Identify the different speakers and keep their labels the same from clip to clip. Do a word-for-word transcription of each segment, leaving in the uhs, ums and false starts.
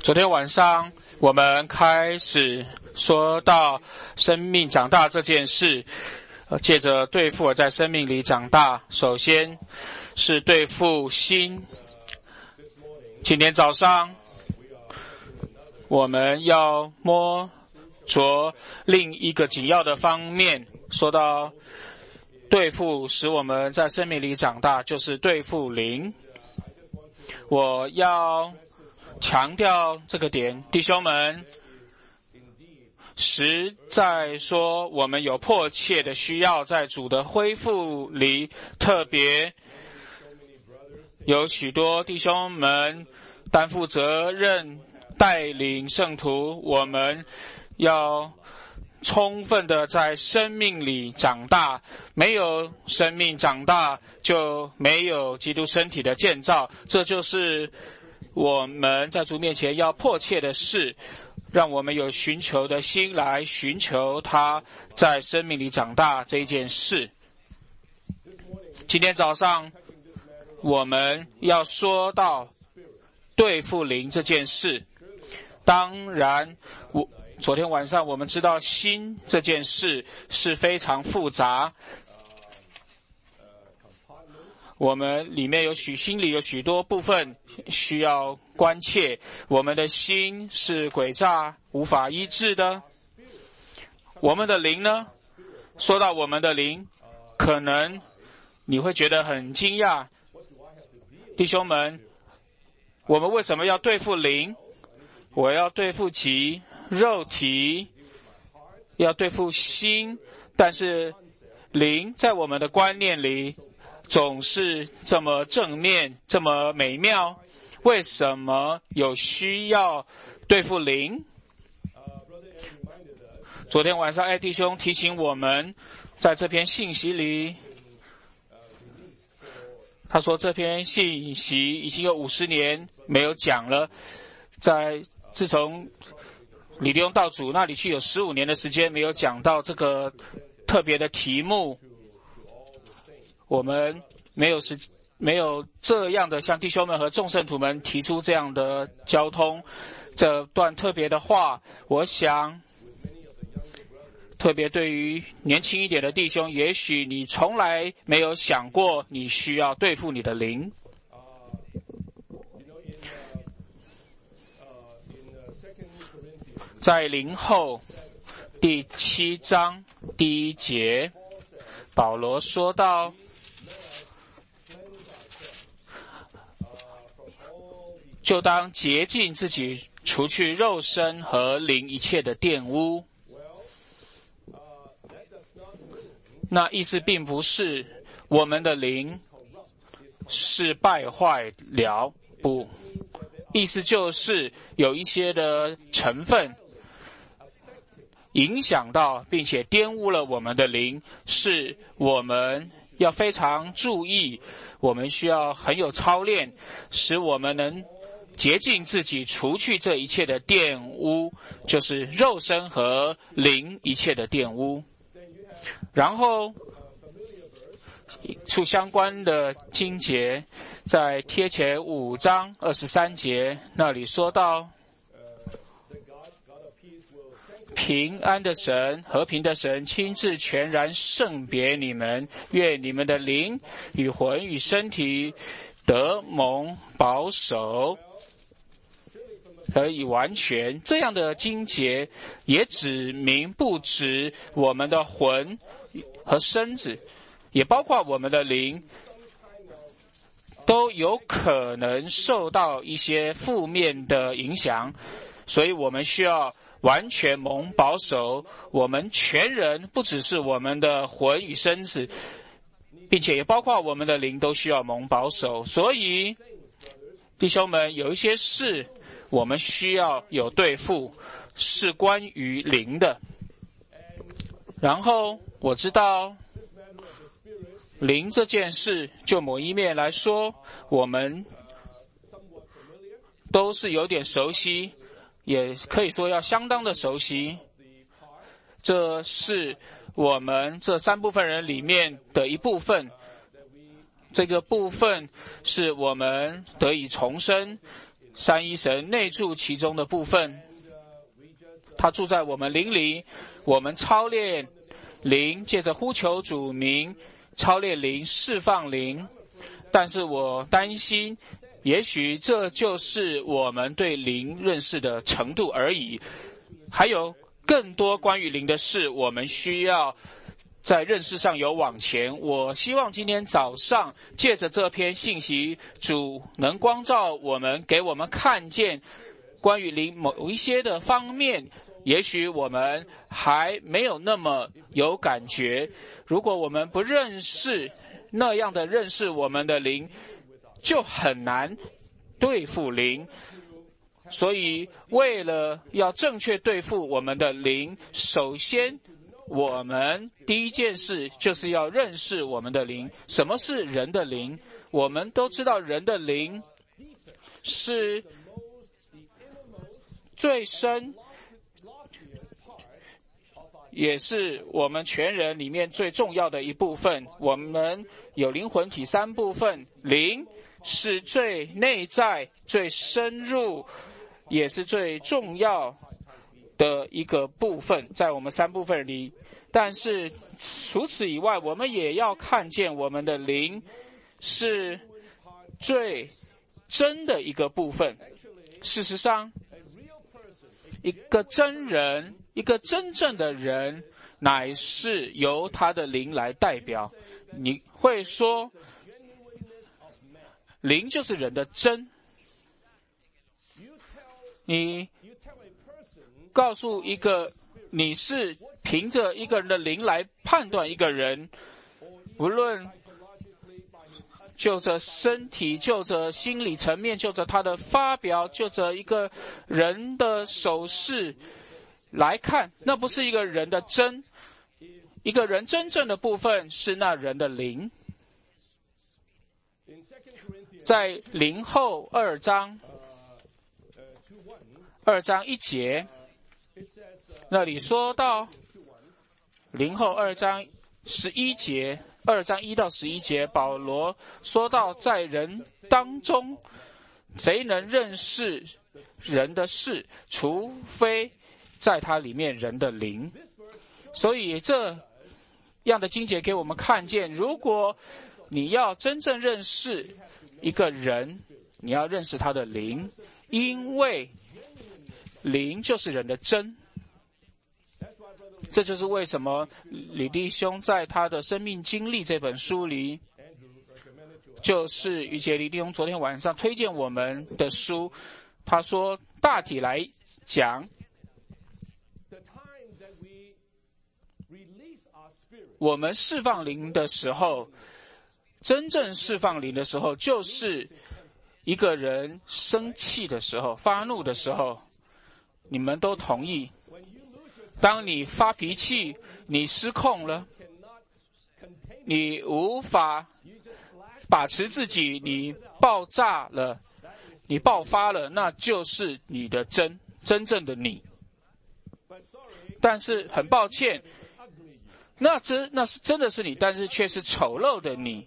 Speaker 1: 昨天晚上我们开始说到生命长大这件事，呃，借着对付而在生命里长大，首先是对付心。今天早上我们要摸着另一个紧要的方面，说到对付使我们在生命里长大，就是对付灵。我要强调这个点，弟兄们，实在说我们有迫切的需要在主的恢复里，特别有许多弟兄们担负责任带领圣徒，我们要充分的在生命里长大，没有生命长大就没有基督身体的建造，这就是我们在主面前要迫切的事，让我们有寻求的心来寻求他在生命里长大这一件事。今天早上我们要说到对付灵这件事，当然我昨天晚上我们知道心这件事是非常复杂，我们里面有许心里有许多部分需要关切，我们的心是诡诈无法医治的。我们的灵呢，说到我们的灵，可能你会觉得很惊讶，弟兄们，我们为什么要对付灵？我要对付己肉体，要对付心，但是灵在我们的观念里总是这么正面，这么美妙，为什么有需要对付灵？昨天晚上艾弟兄提醒我们，在这篇信息里，他说这篇信息已经有五十年没有讲了，在自从李弟兄到主那里去有十五年的时间没有讲到这个特别的题目，我们没有时没有这样的向弟兄们和众圣徒们提出这样的交通，这段特别的话，我想特别对于年轻一点的弟兄，也许你从来没有想过你需要对付你的灵。在灵后第七章第一节，保罗说到，就当洁净自己，除去肉身和灵一切的玷污。那意思并不是我们的灵是败坏了，不，意思就是有一些的成分影响到并且玷污了我们的灵，是我们要非常注意，我们需要很有操练，使我们能洁净自己，除去这一切的玷污，就是肉身和灵一切的玷污。然后处相关的经节，在贴前五章二十三节那里说到，平安的神，和平的神亲自全然圣别你们，愿你们的灵与魂与身体得蒙保守，可以完全。这样的经节也指明不止我们的魂和身子，也包括我们的灵，都有可能受到一些负面的影响，所以我们需要完全蒙保守，我们全人，不只是我们的魂与身子，并且也包括我们的灵都需要蒙保守。所以弟兄们，有一些事我们需要有对付，是关于灵的。然后我知道灵这件事，就某一面来说，我们都是有点熟悉，也可以说要相当的熟悉。这是我们这三部分人里面的一部分，这个部分是我们得以重生， 三一神内住其中的部分，他住在我们灵里，我们操练灵，借着呼求主名，操练灵，释放灵。但是我担心，也许这就是我们对灵认识的程度而已，还有更多关于灵的事，我们需要在认识上有往前。我希望今天早上借着这篇信息，主能光照我们，给我们看见关于灵某一些的方面，也许我们还没有那么有感觉。如果我们不认识那样的认识我们的灵，就很难对付灵。所以为了要正确对付我们的灵，首先我们第一件事就是要认识我们的灵。什么是人的灵？我们都知道人的灵是最深，也是我们全人里面最重要的一部分。我们有灵魂体三部分，灵是最内在、最深入，也是最重要的一个部分，在我们三部分里。但是除此以外，我们也要看见我们的灵是最真的一个部分。事实上，一个真人，一个真正的人，乃是由他的灵来代表。你会说，灵就是人的真。你告诉一个，你是凭着一个人的灵来判断一个人，无论就着身体，就着心理层面，就着他的发表，就着一个人的手势来看，那不是一个人的真。一个人真正的部分是那人的灵。在灵后二章二章一节那里说到，灵后二章十一节，二章一到十一节，保罗说到，在人当中，谁能认识人的事，除非在他里面人的灵。所以这样的经节给我们看见，如果你要真正认识一个人，你要认识他的灵，因为灵就是人的真。这就是为什么李弟兄在他的生命经历这本书里，就是于杰李弟兄昨天晚上推荐我们的书，他说大体来讲，我们释放灵的时候，真正释放灵的时候，就是一个人生气的时候，发怒的时候。你们都同意，当你发脾气，你失控了，你无法把持自己，你爆炸了，你爆发了，那就是你的真真正的你。但是很抱歉，那真那是真的是你，但是却是丑陋的你，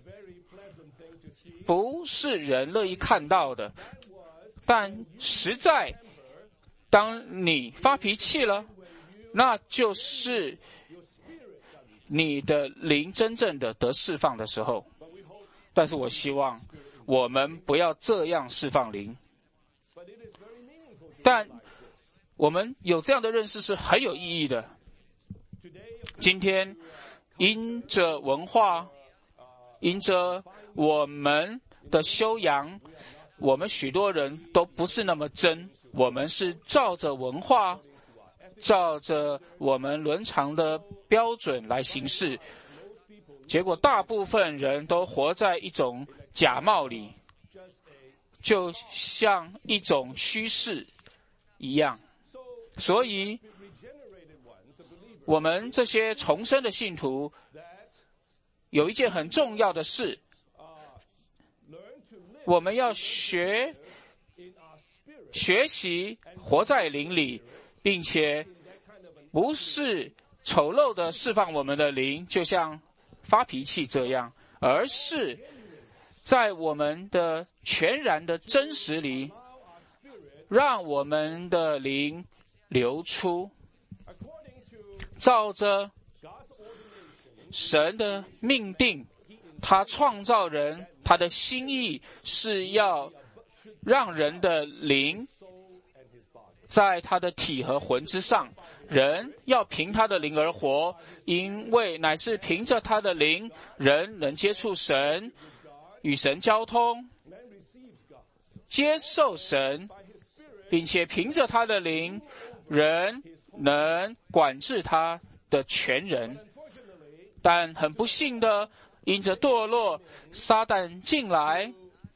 Speaker 1: 不是人乐意看到的。但实在当你发脾气了，那就是你的灵真正的得释放的时候。但是我希望我们不要这样释放灵，但我们有这样的认识是很有意义的。今天因着文化，因着我们的修养，我们许多人都不是那么真，我们是照着文化，照着我们伦常的标准来行事，结果大部分人都活在一种假冒里，就像一种虚饰一样。所以我们这些重生的信徒有一件很重要的事，我们要学学习活在灵里，并且不是丑陋的释放我们的灵，就像发脾气这样，而是在我们的全然的真实里， 让我们的灵流出。照着神的命定，他创造人，他的心意是要让人的灵在他的体和魂之上，人要凭他的灵而活，因为乃是凭着他的灵，人能接触神，与神交通，接受神，并且凭着他的灵，人能管制他的全人。但很不幸的，因着堕落，撒旦进来，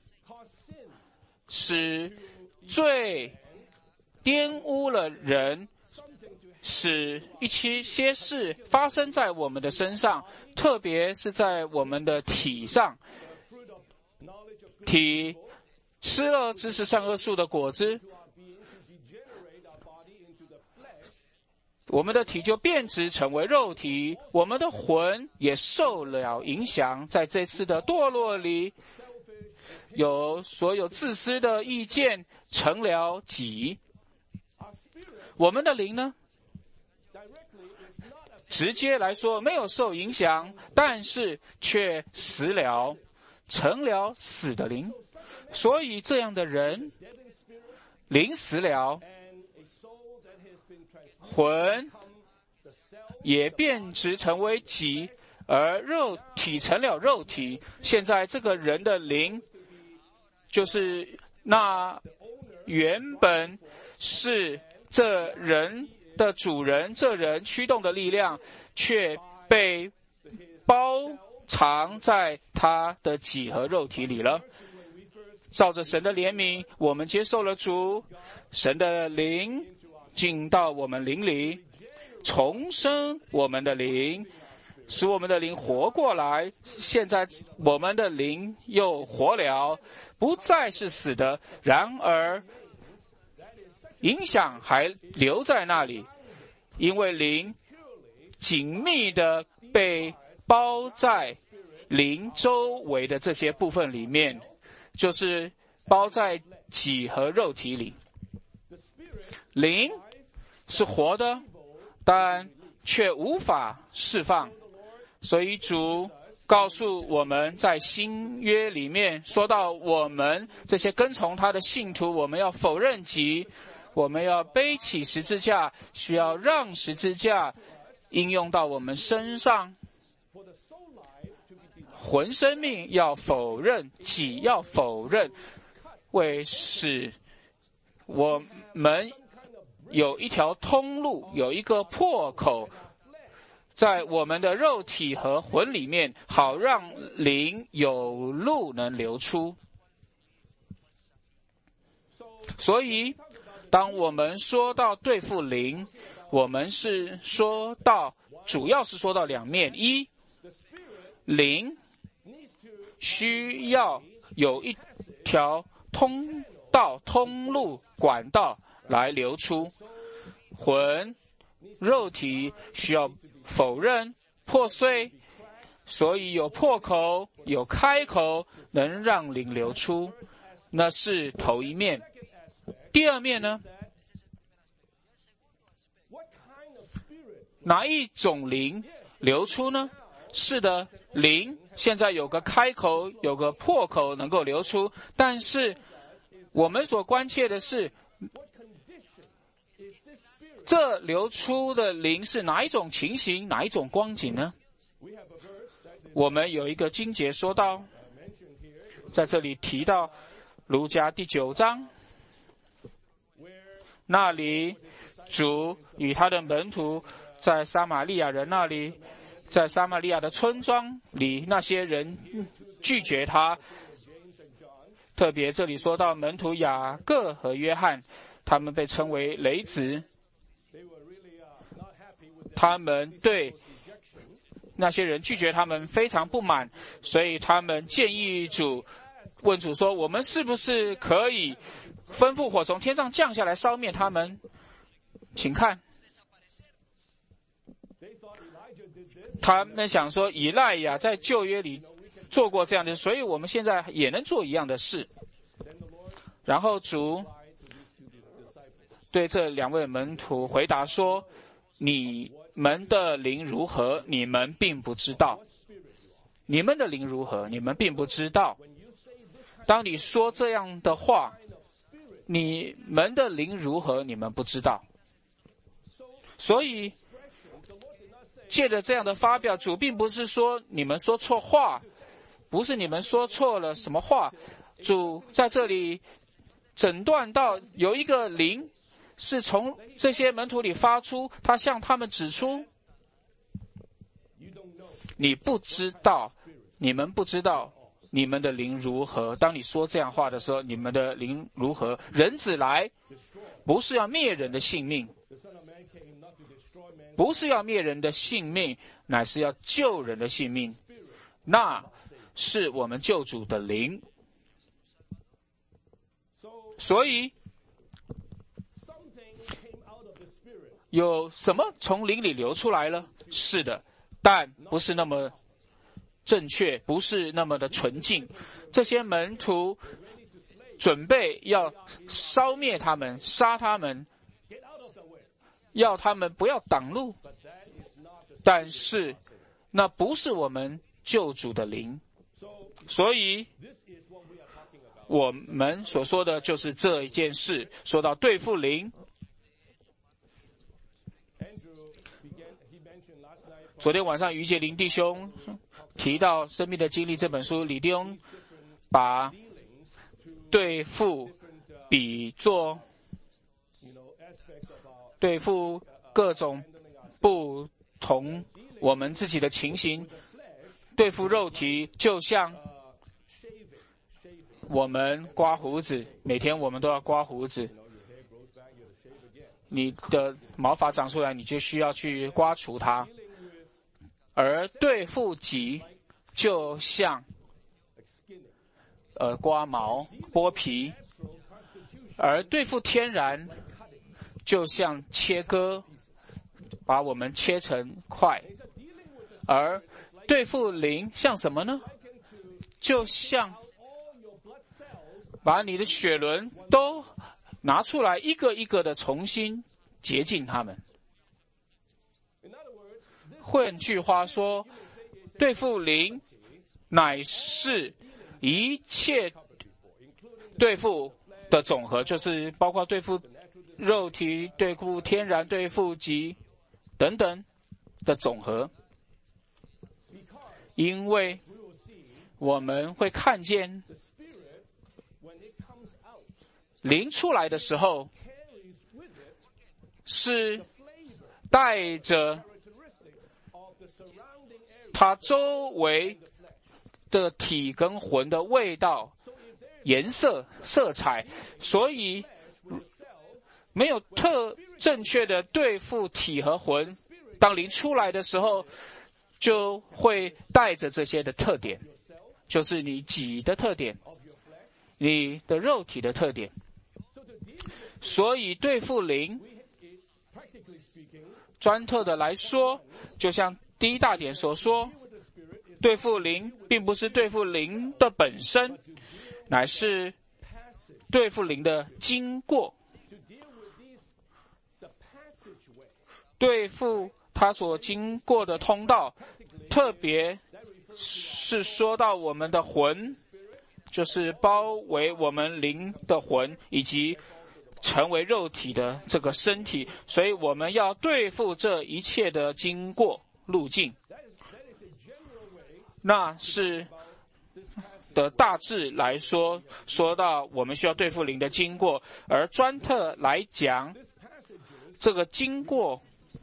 Speaker 1: 使罪玷污了人，使一些些事发生在我们的身上，特别是在我们的体上。体吃了知识善恶树的果子，我们的体就变质成为肉体，我们的魂也受了影响。在这次的堕落里，有所有自私的意见成了己。我们的灵呢，直接来说没有受影响，但是却死了，成了死的灵。所以这样的人，灵死了，魂也变质成为己，而肉体成了肉体。现在这个人的灵，就是那原本是这人的主人，这人驱动的力量，却被包藏在他的己和肉体里了。照着神的怜悯，我们接受了主，神的灵进到我们灵里，重生我们的灵，使我们的灵活过来。现在我们的灵又活了，不再是死的，然而影响还留在那里，因为灵紧密的被包在灵周围的这些部分里面，就是包在己和肉体里。灵是活的，但却无法释放。所以主告诉我们，在新约里面说到，我们这些跟从他的信徒，我们要否认己，我们要背起十字架，需要让十字架应用到我们身上。魂生命要否认，己要否认，为使我们有一条通路，有一个破口，在我们的肉体和魂里面，好让灵有路能流出。所以当我们说到对付灵，我们是说到，主要是说到两面：一，灵需要有一条通道、通路、管道来流出；魂、肉体需要否认、破碎，所以有破口、有开口，能让灵流出。那是头一面。第二面呢？哪一种灵流出呢？是的，灵现在有个开口，有个破口能够流出，但是我们所关切的是，这流出的灵是哪一种情形，哪一种光景呢？我们有一个经节说到，在这里提到路加第九章，那里主与他的门徒在撒玛利亚人那里，在撒玛利亚的村庄里，那些人拒绝他。特别这里说到门徒雅各和约翰，他们被称为雷子，他们对那些人拒绝他们非常不满，所以他们建议主，问主说，我们是不是可以吩咐火从天上降下来烧灭他们？请看，他们想说以赖亚在旧约里做过这样的，所以我们现在也能做一样的事。然后主对这两位门徒回答说：你们的灵如何，你们并不知道。你们的灵如何，你们并不知道。当你说这样的话，你们的灵如何，你们不知道。所以借着这样的发表，主并不是说你们说错话，不是你们说错了什么话，主在这里诊断到有一个灵是从这些门徒里发出，他向他们指出，你不知道，你们不知道你们的灵如何。当你说这样话的时候，你们的灵如何？人子来不是要灭人的性命，不是要灭人的性命，乃是要救人的性命，那是我们救主的灵。所以有什么从灵里流出来了？是的，但不是那么正确，不是那么的纯净。这些门徒准备要烧灭他们，杀他们，要他们不要挡路，但是那不是我们救主的灵。所以我们所说的就是这一件事。说到对付灵，昨天晚上于杰林弟兄提到《生命的经历》这本书，李弟兄把对付比作对付各种不同我们自己的情形。对付肉体就像我们刮胡子，每天我们都要刮胡子，你的毛发长出来，你就需要去刮除它。而对付己就像呃刮毛剥皮，而对付天然就像切割，把我们切成块。而对付灵像什么呢？就像把你的血轮都拿出来，一个一个的重新洁净它们。换句话说，对付灵乃是一切对付的总和，就是包括对付肉体、对付天然、对付己等等的总和。因为我们会看见灵出来的时候是带着它周围的体跟魂的味道、颜色、色彩，所以没有特正确的对付体和魂。当灵出来的时候，就会带着这些的特点，就是你己的特点，你的肉体的特点。所以对付灵，专特的来说，就像第一大点所说，对付灵并不是对付灵的本身，乃是对付灵的经过，对付他所经过的通道，特别是说到我们的魂，就是包围我们灵的魂，以及成为肉体的这个身体。所以我们要对付这一切的经过路径，那是的大致来说，说到我们需要对付灵的经过。而专特来讲，这个经过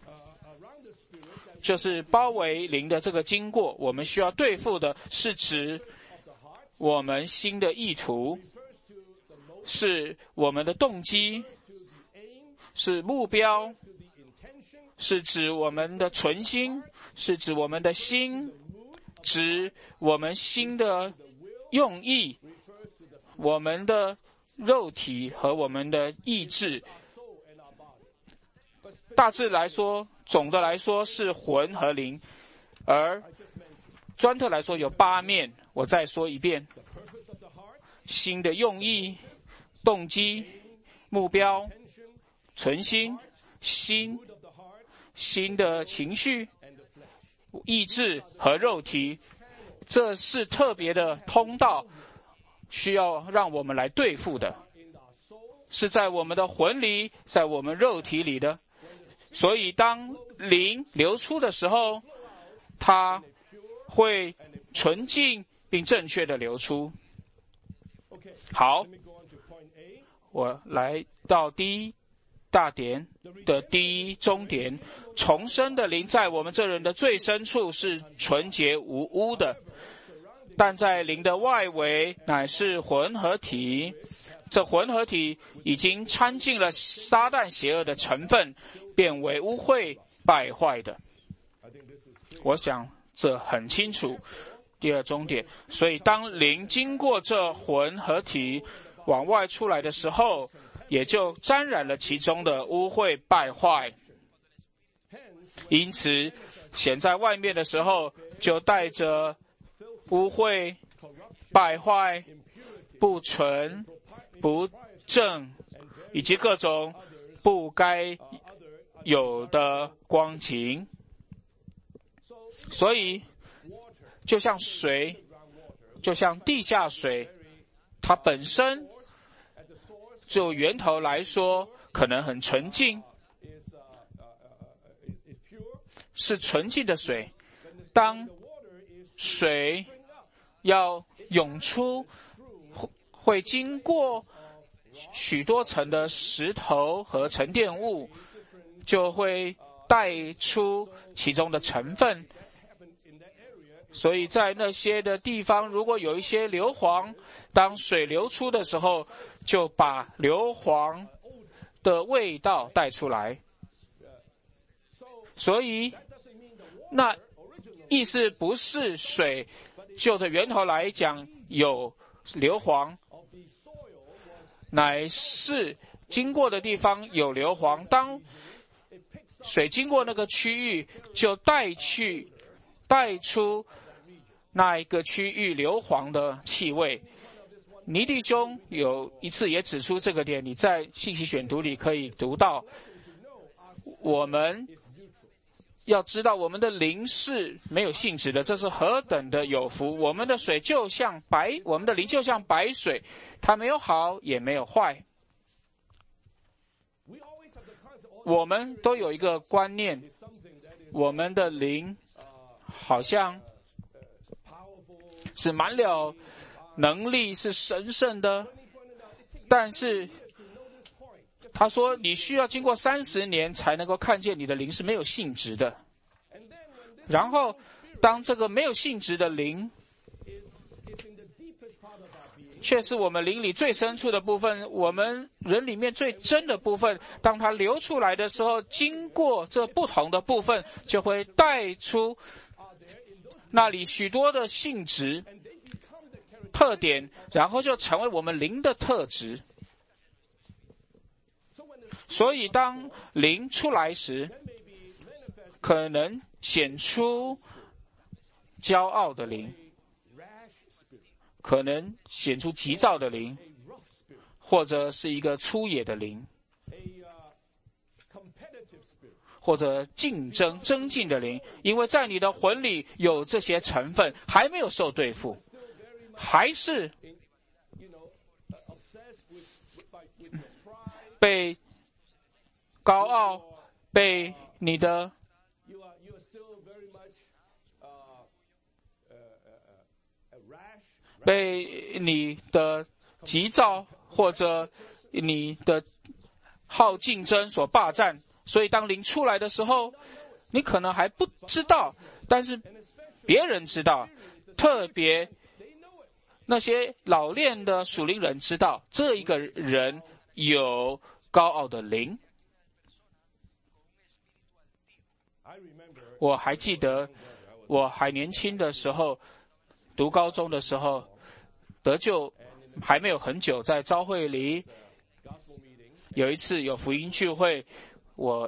Speaker 1: 就是包围灵的这个经过，我们需要对付的是指我们心的意图，是我们的动机，是目标，是指我们的存心，是指我们的心，指我们心的用意，我们的肉体和我们的意志。大致来说，总的来说是魂和灵，而专特来说有八面。我再说一遍：心的用意、动机、目标、 存心、心、心的情绪、意志和肉体，这是特别的通道，需要让我们来对付的，是在我们的魂里，在我们肉体里的。所以当灵流出的时候，它会纯净并正确的流出。好，我来到第一大点的第一终点，重生的灵在我们这人的最深处是纯洁无污的，但在灵的外围乃是混合体，这混合体已经掺进了撒旦邪恶的成分，变为污秽败坏的。我想这很清楚。第二终点，所以当灵经过这混合体往外出来的时候，也就沾染了其中的污秽败坏，因此显在外面的时候就带着污秽败坏、不纯、不正以及各种不该有的光景。所以就像水，就像地下水，它本身就源头来说可能很纯净，是纯净的水。当水要涌出，会经过许多层的石头和沉淀物，就会带出其中的成分。所以在那些的地方，如果有一些硫磺，当水流出的时候，就把硫磺的味道带出来。所以那意思不是水就着源头来讲有硫磺，乃是经过的地方有硫磺，当水经过那个区域，就带去带出那一个区域硫磺的气味。尼弟兄有一次也指出这个点，你在信息选读里可以读到。我们要知道我们的灵是没有性质的，这是何等的有福。我们的水就像白，我们的灵就像白水，它没有好也没有坏。我们都有一个观念，我们的灵好像是满了能力，是神圣的，但是他说你需要经过三十年才能够看见你的灵是没有性质的。然后当这个没有性质的灵却是我们灵里最深处的部分，我们人里面最真的部分，当它流出来的时候，经过这不同的部分，就会带出那里许多的性质特点，然后就成为我们灵的特质。所以当灵出来时，可能显出骄傲的灵，可能显出急躁的灵，或者是一个粗野的灵，或者竞争增进的灵，因为在你的魂里有这些成分还没有受对付，还是被高傲，被你的被你的急躁或者你的好竞争所霸占。所以当灵出来的时候，你可能还不知道，但是别人知道，特别那些老练的属灵人知道，这一个人有高傲的灵。我还记得我还年轻的时候，读高中的时候，得救还没有很久，在教会里有一次有福音聚会，我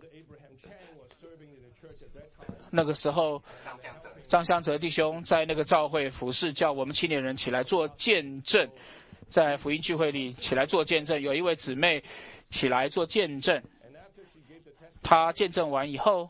Speaker 1: 那个时候张香泽弟兄在那个教会服侍，叫我们青年人起来做见证，在福音聚会里起来做见证。有一位姊妹起来做见证。他见证完以后，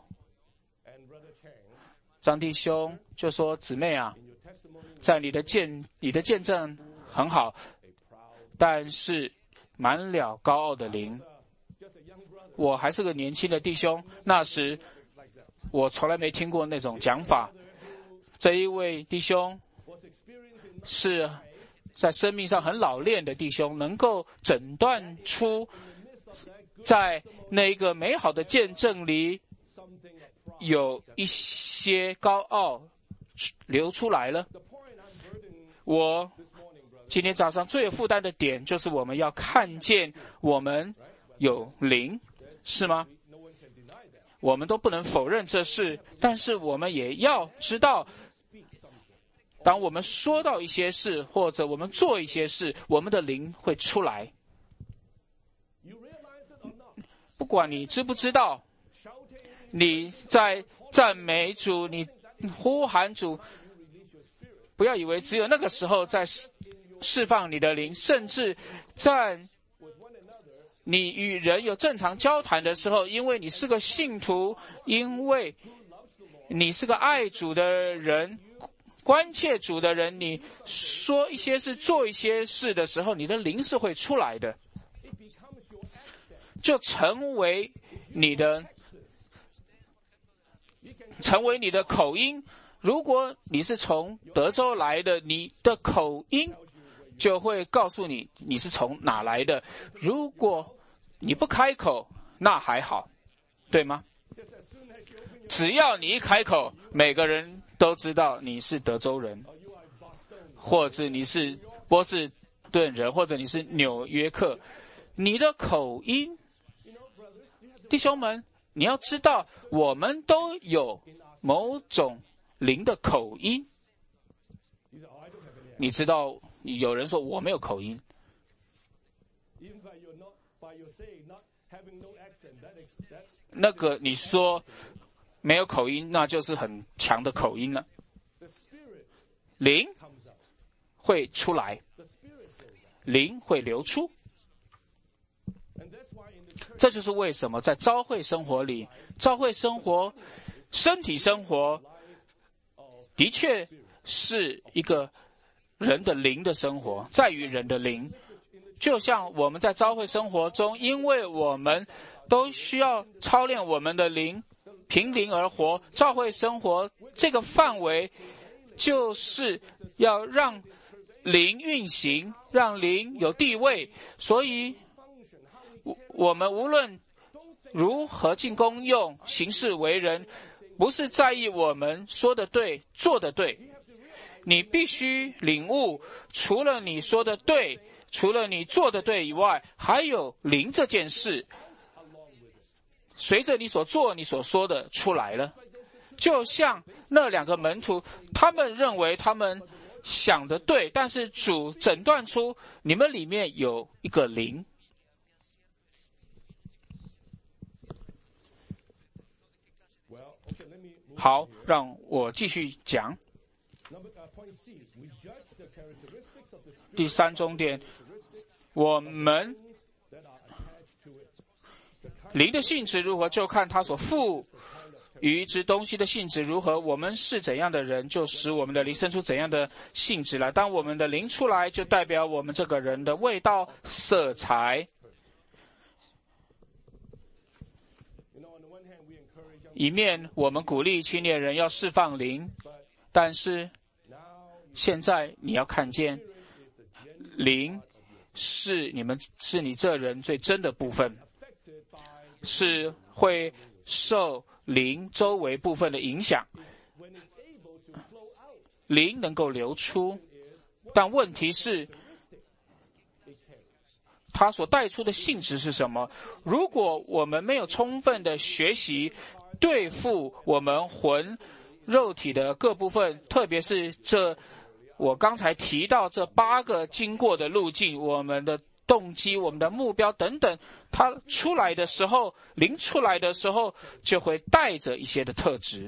Speaker 1: 张弟兄就说：“姊妹啊，在你的见你的见证很好，但是满了高傲的灵。我还是个年轻的弟兄，那时我从来没听过那种讲法。这一位弟兄是在生命上很老练的弟兄，能够诊断出在那一个美好的见证里有一些高傲流出来了。我今天早上最有负担的点就是我们要看见我们有灵，是吗？我们都不能否认这事，但是我们也要知道，当我们说到一些事，或者我们做一些事，我们的灵会出来。不管你知不知道，你在赞美主，你呼喊主，不要以为只有那个时候在释放你的灵，甚至在你与人有正常交谈的时候，因为你是个信徒，因为你是个爱主的人，关切主的人，你说一些事做一些事的时候，你的灵是会出来的，就成为你的成为你的口音。如果你是从德州来的，你的口音就会告诉你你是从哪来的。如果你不开口，那还好，对吗？只要你一开口，每个人都知道你是德州人，或者你是波士顿人，或者你是纽约客。你的口音，弟兄们，你要知道，我们都有某种灵的口音。你知道，有人说我没有口音，那个你说没有口音，那就是很强的口音了。灵会出来，灵会流出。这就是为什么在教会生活里，教会生活、身体生活，的确是一个人的灵的生活，在于人的灵。就像我们在教会生活中，因为我们都需要操练我们的灵，凭灵而活。教会生活这个范围，就是要让灵运行，让灵有地位。所以我们无论如何尽功用、行事为人，不是在意我们说的对、做的对。你必须领悟，除了你说的对，除了你做的对以外，还有灵这件事，随着你所做、你所说的出来了。就像那两个门徒，他们认为他们想的对，但是主诊断出你们里面有一个灵。好，让我继续讲。第三重点，我们灵的性质如何，就看他所赋予之东西的性质如何。我们是怎样的人，就使我们的灵生出怎样的性质来。当我们的灵出来，就代表我们这个人的味道、色彩。一面我们鼓励青年人要释放灵，但是现在你要看见，灵是你们是你这人最真的部分，是会受灵周围部分的影响。灵能够流出，但问题是它所带出的性质是什么？如果我们没有充分的学习对付我们魂肉体的各部分，特别是这我刚才提到这八个经过的路径，我们的动机、我们的目标等等，它出来的时候，灵出来的时候，就会带着一些的特质。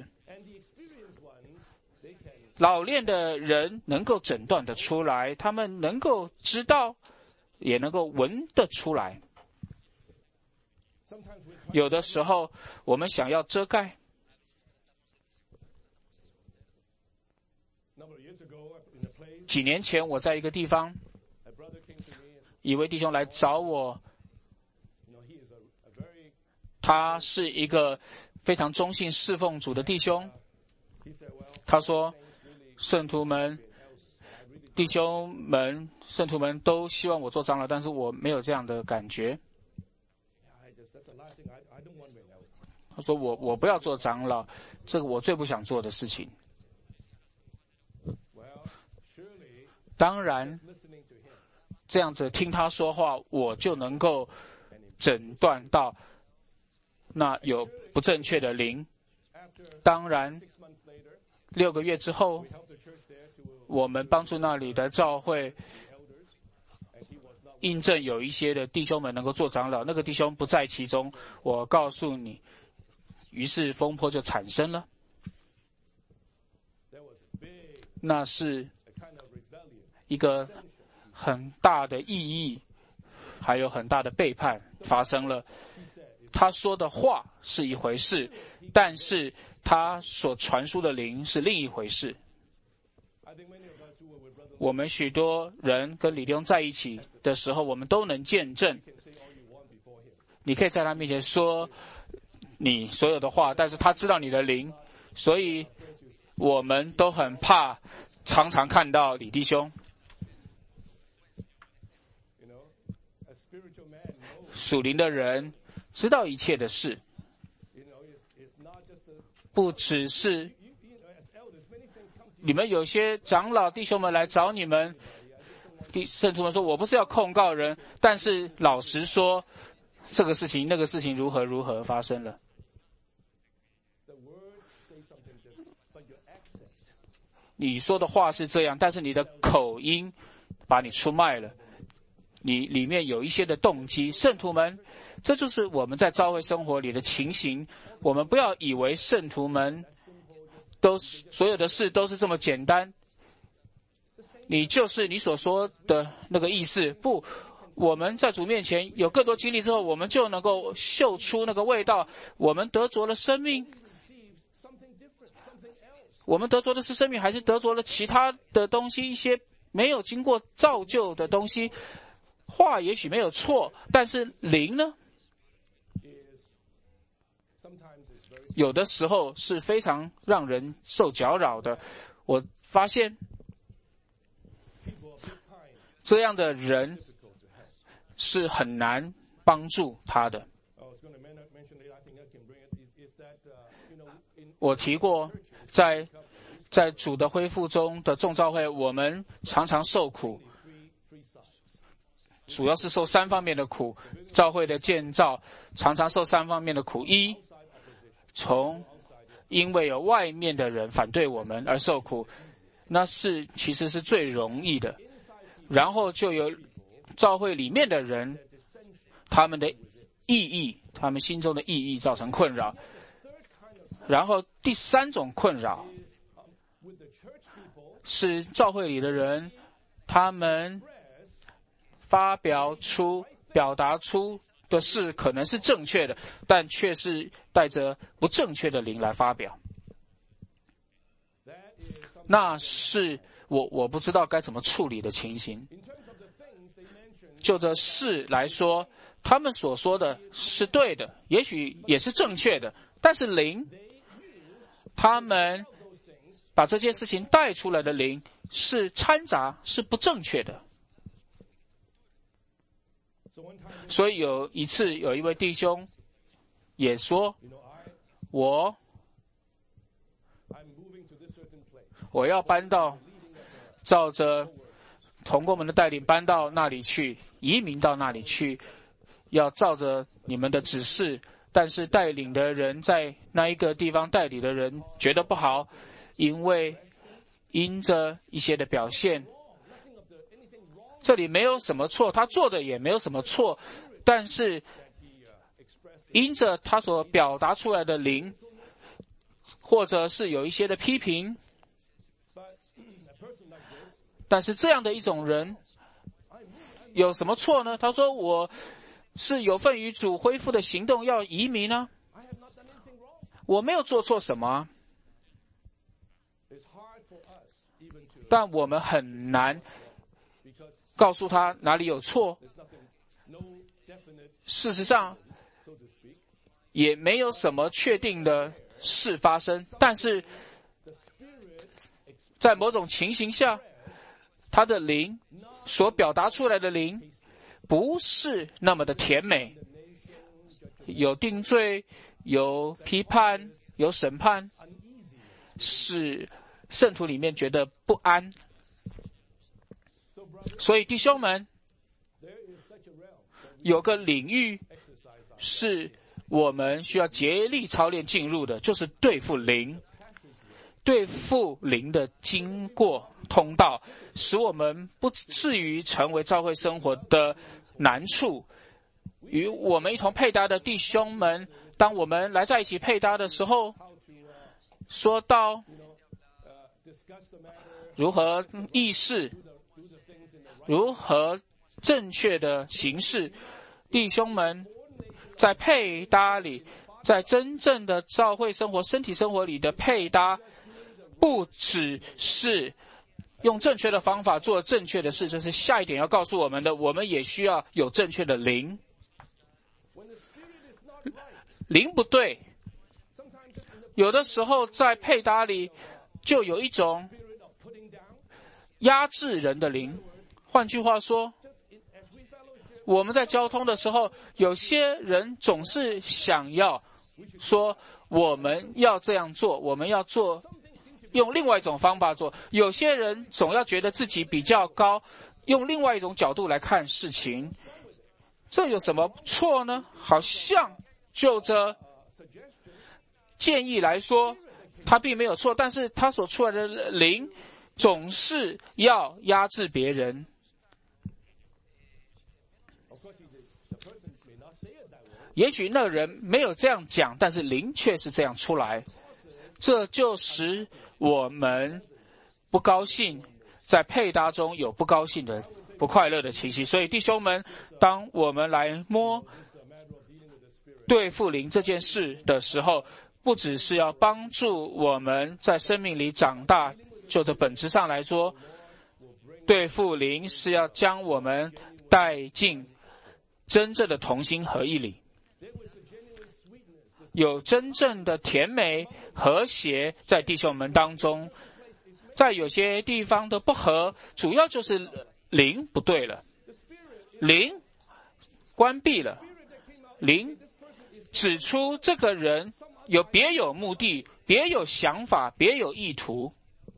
Speaker 1: 老练的人能够诊断得出来，他们能够知道，也能够闻得出来。 有的时候我们想要遮盖。几年前我在一个地方，一位弟兄来找我，他是一个非常忠信侍奉主的弟兄。他说圣徒们弟兄们圣徒们都希望我做长老，但是我没有这样的感觉。他说我我不要做长老，这个我最不想做的事情。当然这样子听他说话，我就能够诊断到那有不正确的灵。当然六个月之后，我们帮助那里的教会印证有一些的弟兄们能够做长老，那个弟兄不在其中。我告诉你，于是风波就产生了。那是一个很大的意义，还有很大的背叛发生了。他说的话是一回事，但是他所传输的灵是另一回事。我们许多人跟李弟兄在一起的时候，我们都能见证。你可以在他面前说你所有的话，但是他知道你的灵，所以我们都很怕常常看到李弟兄。属灵的人知道一切的事，不只是你们有些长老弟兄们来找你们，圣徒们说我不是要控告人，但是老实说这个事情那个事情如何如何发生了。你说的话是这样，但是你的口音把你出卖了，你里面有一些的动机。圣徒们，这就是我们在教会生活里的情形。我们不要以为圣徒们都所有的事都是这么简单，你就是你所说的那个意思。不，我们在主面前有更多经历之后，我们就能够嗅出那个味道。我们得着了生命，我们得着的是生命，还是得着了其他的东西，一些没有经过造就的东西。话也许没有错，但是灵呢，有的时候是非常让人受搅扰的。我发现这样的人是很难帮助他的。我提过在在主的恢复中的众召会，我们常常受苦，主要是受三方面的苦。教会的建造常常受三方面的苦：一，从因为有外面的人反对我们而受苦，那是其实是最容易的。然后就有教会里面的人，他们的异议，他们心中的异议造成困扰。然后第三种困扰是教会里的人，他们发表出表达出的事可能是正确的，但却是带着不正确的灵来发表。那是我我不知道该怎么处理的情形。就这事来说，他们所说的是对的，也许也是正确的，但是灵，他们把这件事情带出来的灵是掺杂，是不正确的。所以有一次有一位弟兄也说，我我要搬到照着同工们的带领搬到那里去，移民到那里去，要照着你们的指示。但是带领的人在那一个地方带领的人觉得不好，因为因着一些的表现，这里没有什么错，他做的也没有什么错，但是因着他所表达出来的灵，或者是有一些的批评，但是这样的一种人有什么错呢？他说我是有份于主恢复的行动要移民呢？我没有做错什么，但我们很难告诉他哪里有错。事实上，也没有什么确定的事发生，但是在某种情形下，他的灵所表达出来的灵不是那么的甜美，有定罪，有批判，有审判，使圣徒里面觉得不安。所以弟兄们，有个领域是我们需要竭力操练进入的，就是对付灵，对付灵的经过通道，使我们不至于成为教会生活的难处。与我们一同配搭的弟兄们，当我们来在一起配搭的时候，说到如何议事，如何正确的行事，弟兄们在配搭里，在真正的教会生活、身体生活里的配搭，不只是用正确的方法做正确的事，这是下一点要告诉我们的。我们也需要有正确的灵。灵不对，有的时候在配搭里就有一种压制人的灵。换句话说，我们在交通的时候，有些人总是想要说我们要这样做，我们要做用另外一种方法做。有些人总要觉得自己比较高，用另外一种角度来看事情。这有什么错呢？好像就着建议来说，他并没有错，但是他所出来的灵总是要压制别人。也许那个人没有这样讲，但是灵却是这样出来，这就使我们不高兴，在配搭中有不高兴的、不快乐的情绪。所以弟兄们，当我们来摸对付灵这件事的时候，不只是要帮助我们在生命里长大，就这本质上来说，对付灵是要将我们带进真正的同心合一里，有真正的甜美和谐在弟兄们当中。在有些地方的不和，主要就是灵不对了，灵关闭了，灵指出这个人有别有目的，别有想法，别有意图。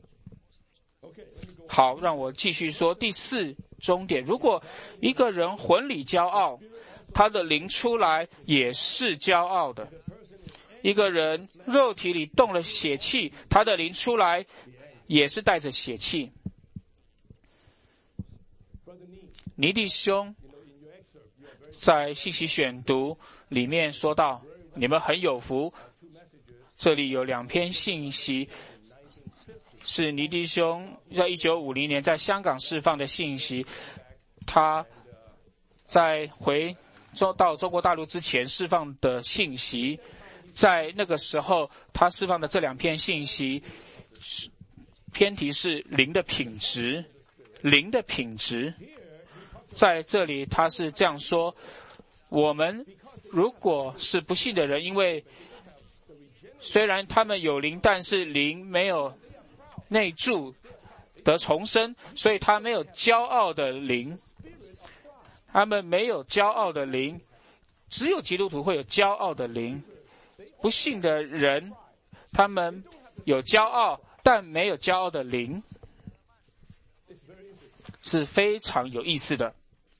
Speaker 1: 好，让我继续说第四终点。如果一个人魂里骄傲，他的灵出来也是骄傲的。一个人肉体里动了血气，他的灵出来也是带着血气。尼弟兄在信息选读里面说到，你们很有福。这里有两篇信息是尼弟兄在一九五零年在香港释放的信息，他在回到中国大陆之前释放的信息。在那个时候他释放的这两篇信息偏题是灵的品质，灵的品质。在这里他是这样说，我们如果是不信的人，因为虽然他们有灵，但是灵没有内住得重生，所以他没有骄傲的灵，他们没有骄傲的灵，只有基督徒会有骄傲的灵。不信的人，他们有骄傲，但没有骄傲的灵，是非常有意思的。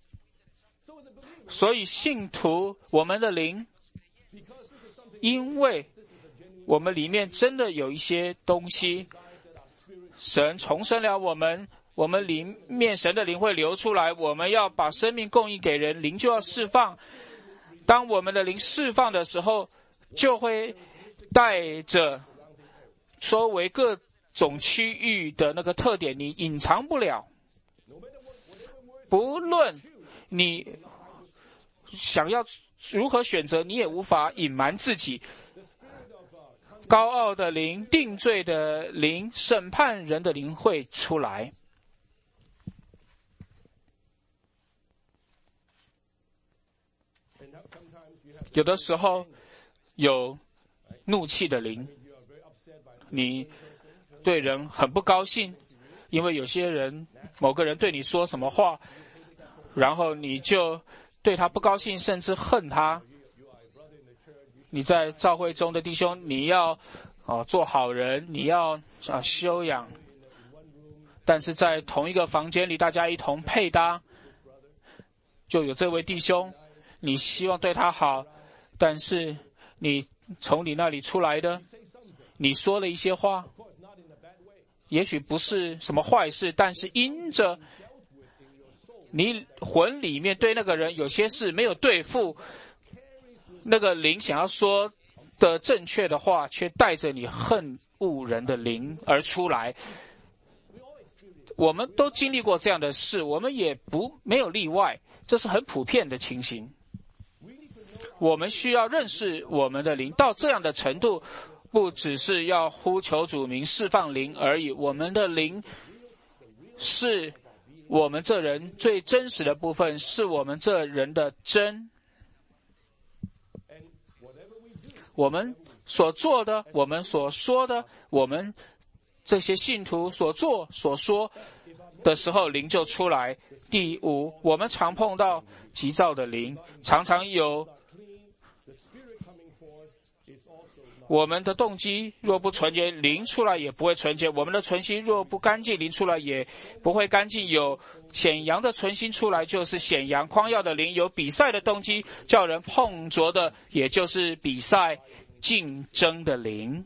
Speaker 1: 所以信徒，我们的灵，因为我们里面真的有一些东西，神重生了我们，我们里面神的灵会流出来，我们要把生命供应给人，灵就要释放。当我们的灵释放的时候，就会带着周围各种区域的那个特点，你隐藏不了。不论你想要如何选择，你也无法隐瞒自己。高傲的灵、定罪的灵、审判人的灵会出来。有的时候有怒气的灵，你对人很不高兴，因为有些人某个人对你说什么话，然后你就对他不高兴，甚至恨他。你在教会中的弟兄，你要啊做好人，你要啊修养，但是在同一个房间里，大家一同配搭，就有这位弟兄，你希望对他好，但是你从你那里出来的，你说了一些话，也许不是什么坏事，但是因着你魂里面对那个人有些事没有对付，那个灵想要说的正确的话，却带着你恨恶人的灵而出来。我们都经历过这样的事，我们也不没有例外，这是很普遍的情形。我们需要认识我们的灵，到这样的程度，不只是要呼求主名释放灵而已，我们的灵是我们这人最真实的部分，是我们这人的真。我们所做的，我们所说的，我们这些信徒所做所说的时候，灵就出来。第五，我们常碰到急躁的灵，常常有我们的动机若不纯洁，灵出来也不会纯洁；我们的存心若不干净，灵出来也不会干净。有显扬的存心出来，就是显扬诓耀的灵；有比赛的动机，叫人碰着的，也就是比赛竞争的灵。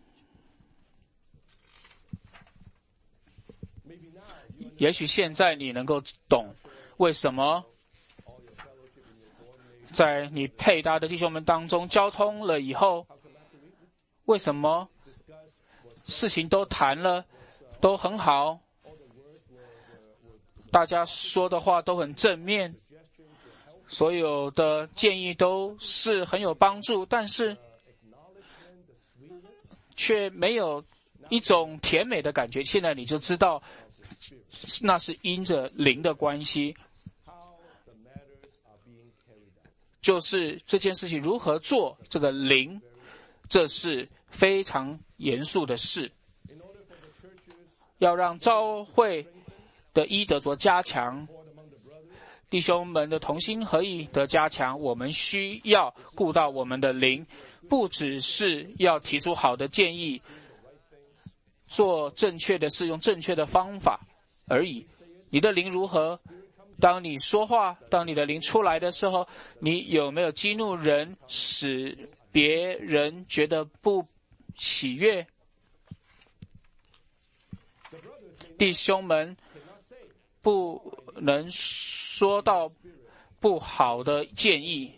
Speaker 1: 也许现在你能够懂为什么在你配搭的弟兄们当中交通了以后，为什么事情都谈了，都很好，大家说的话都很正面，所有的建议都是很有帮助，但是却没有一种甜美的感觉。现在你就知道那是因着灵的关系，就是这件事情如何做，这个灵，这是非常严肃的事。要让教会的医德得加强，弟兄们的同心合意得加强，我们需要顾到我们的灵，不只是要提出好的建议，做正确的事，用正确的方法而已。你的灵如何？当你说话，当你的灵出来的时候，你有没有激怒人，使别人觉得不喜悦？弟兄们不能说到不好的建议，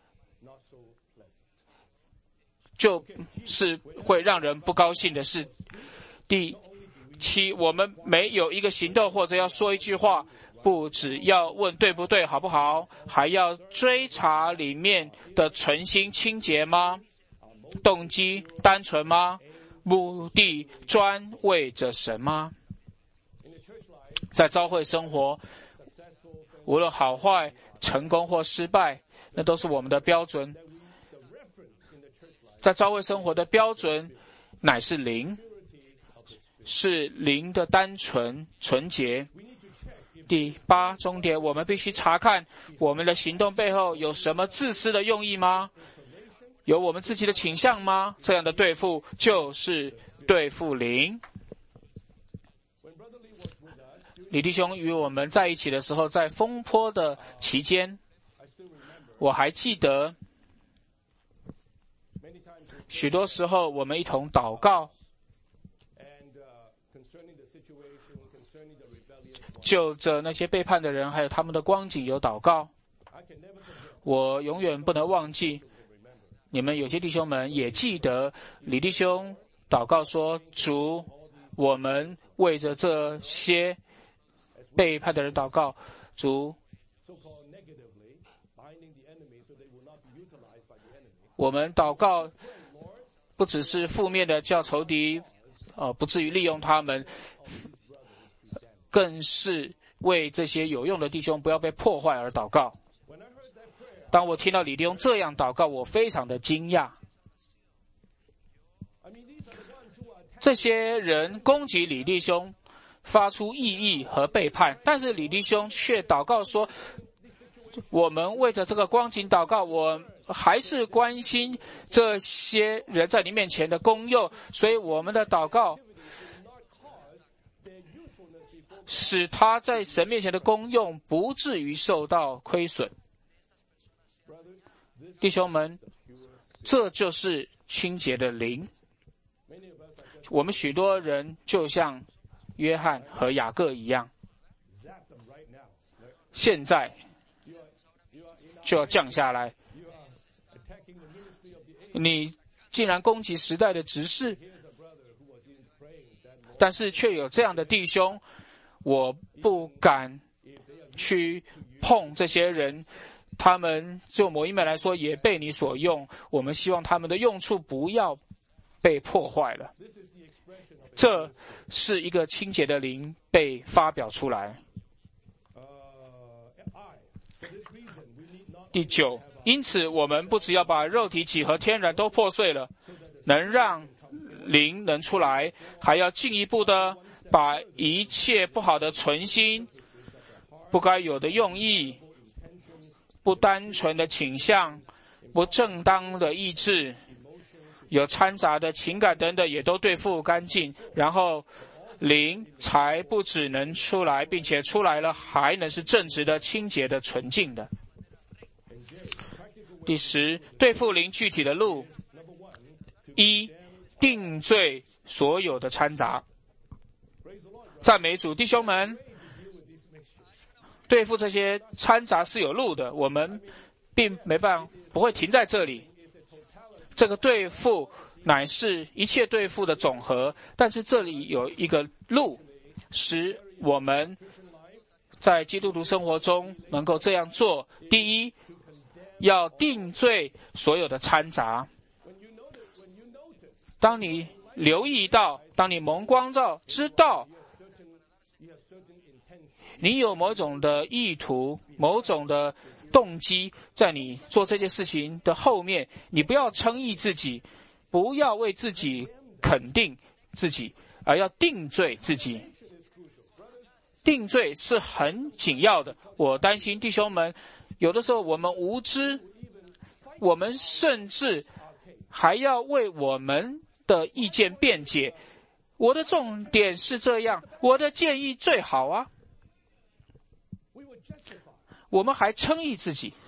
Speaker 1: 就是会让人不高兴的事。第七，我们没有一个行动或者要说一句话，不只要问对不对好不好，还要追查里面的存心清洁吗？动机单纯吗？目的专为着神吗？在教会生活，无论好坏、成功或失败，那都是我们的标准。在教会生活的标准乃是灵，是灵的单纯纯洁。第八重点，我们必须查看我们的行动背后有什么自私的用意吗？有我们自己的倾向吗？这样的对付就是对付灵。李弟兄与我们在一起的时候，在风波的期间，我还记得许多时候我们一同祷告，就着那些背叛的人还有他们的光景有祷告。我永远不能忘记，你们有些弟兄们也记得李弟兄祷告说，主，我们为着这些背叛的人祷告，主我们祷告不只是负面的，叫仇敌呃不至于利用他们，更是为这些有用的弟兄不要被破坏而祷告。当我听到李弟兄这样祷告，我非常的惊讶。这些人攻击李弟兄，发出异议和背叛，但是李弟兄却祷告说，我们为着这个光景祷告，我还是关心这些人在你面前的功用，所以我们的祷告使他在神面前的功用不至于受到亏损。弟兄们，这就是清洁的灵。我们许多人就像约翰和雅各一样，现在就要降下来。你竟然攻击时代的执事，但是却有这样的弟兄，我不敢去碰这些人，他们就某一面来说也被你所用，我们希望他们的用处不要被破坏了。这是一个清洁的灵被发表出来。第九，因此我们不只要把肉体几何天然都破碎了，能让灵能出来，还要进一步的把一切不好的存心、不该有的用意、不单纯的倾向、不正当的意志、有掺杂的情感等等，也都对付干净，然后灵才不只能出来，并且出来了还能是正直的、清洁的、纯净的。第十，对付灵具体的路：一、定罪所有的掺杂。赞美主，弟兄们，对付这些掺杂是有路的，我们并没办法，不会停在这里。这个对付乃是一切对付的总和，但是这里有一个路，使我们在基督徒生活中能够这样做。第一，要定罪所有的掺杂。当你留意到，当你蒙光照，知道你有某种的意图，某种的动机在你做这件事情的后面，你不要称义自己，不要为自己肯定自己，而要定罪自己。定罪是很紧要的。我担心弟兄们，有的时候我们无知，我们甚至还要为我们的意见辩解。我的重点是这样，我的建议最好啊。我们还称义自己。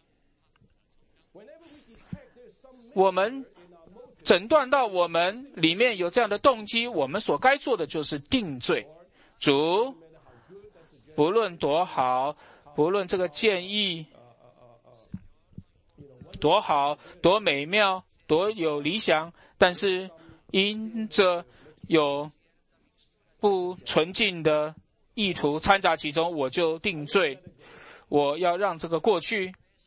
Speaker 1: 我们诊断到我们里面有这样的动机，我们所该做的就是定罪。主，不论多好，不论这个建议多好、多美妙、多有理想，但是因着有不纯净的意图掺杂其中，我就定罪。我要让这个过去。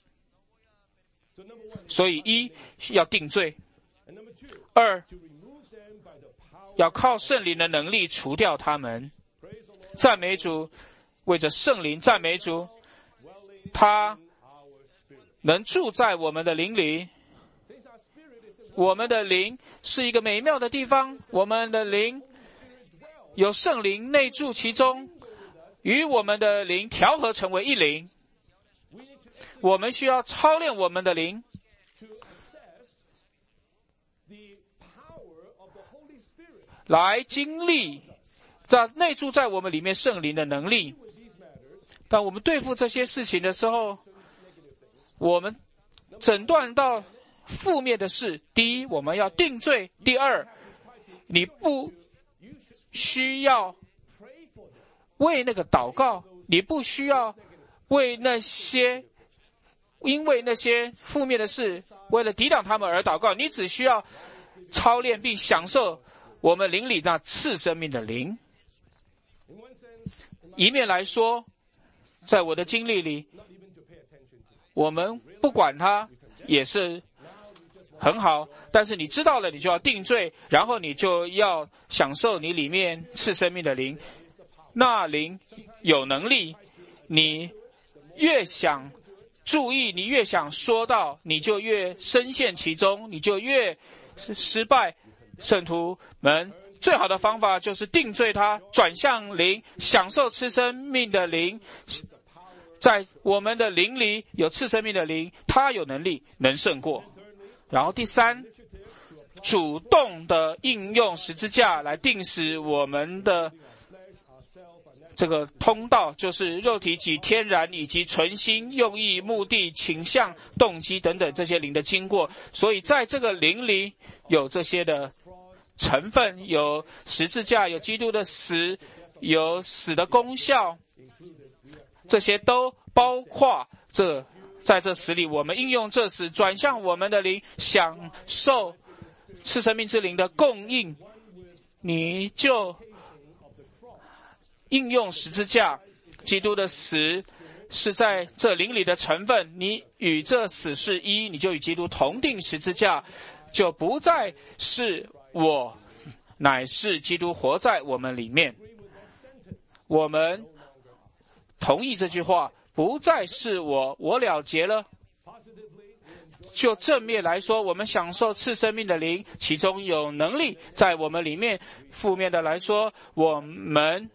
Speaker 1: 所以一，要定罪；二，要靠圣灵的能力除掉他们。赞美主，为着圣灵赞美主，他能住在我们的灵里。我们的灵是一个美妙的地方，我们的灵有圣灵内住其中，与我们的灵调和成为一灵。我们需要操练我们的灵，来经历在内住在我们里面圣灵的能力。当我们对付这些事情的时候，我们诊断到负面的事，第一，我们要定罪；第二，你不需要为那个祷告，你不需要为那些因为那些负面的事为了抵挡他们而祷告，你只需要操练并享受我们灵里那赐生命的灵。一面来说，在我的经历里，我们不管它，也是很好，但是你知道了，你就要定罪，然后你就要享受你里面赐生命的灵。那灵有能力，你越想注意，你越想说到，你就越深陷其中，你就越失败。圣徒们最好的方法就是定罪他，转向灵，享受赐生命的灵。在我们的灵里有赐生命的灵，他有能力能胜过。然后第三，主动的应用十字架来定死我们的这个通道，就是肉体及天然以及存心、用意、目的、倾向、动机等等这些灵的经过。所以在这个灵里有这些的成分，有十字架，有基督的死，有死的功效，这些都包括这在这死里，我们应用这死转向我们的灵，享受赐生命之灵的供应，你就应用十字架，基督的死是在这灵里的成分，你与这死是一，你就与基督同定十字架，就不再是我，乃是基督活在我们里面。我们同意这句话，不再是我，我了结了。就正面来说，我们享受赐生命的灵，其中有能力在我们里面；负面的来说，我们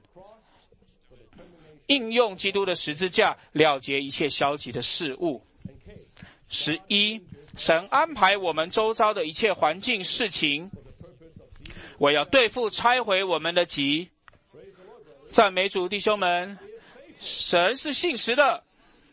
Speaker 1: 应用基督的十字架，了结一切消极的事物。十一，神安排我们周遭的一切环境事情，我要对付拆毁我们的己。赞美主，弟兄们，神是信实的，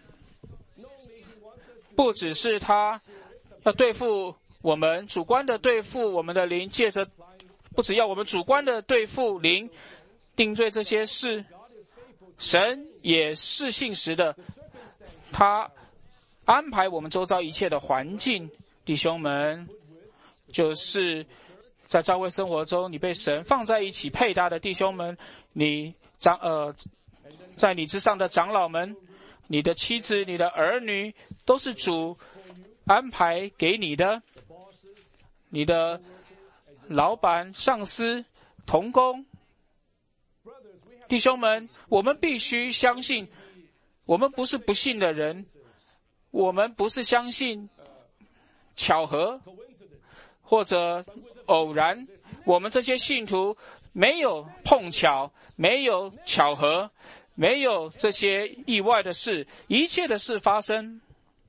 Speaker 1: 不只是他要对付我们，主观的对付我们的灵，借着不只要我们主观的对付灵，定罪这些事，神也是信实的，他安排我们周遭一切的环境。弟兄们，就是在教会生活中，你被神放在一起配搭的弟兄们，你长呃，在你之上的长老们，你的妻子、你的儿女，都是主安排给你的。你的老板、上司、同工，弟兄们，我们必须相信，我们不是不信的人，我们不是相信巧合或者偶然，我们这些信徒没有碰巧，没有巧合，没有这些意外的事，一切的事发生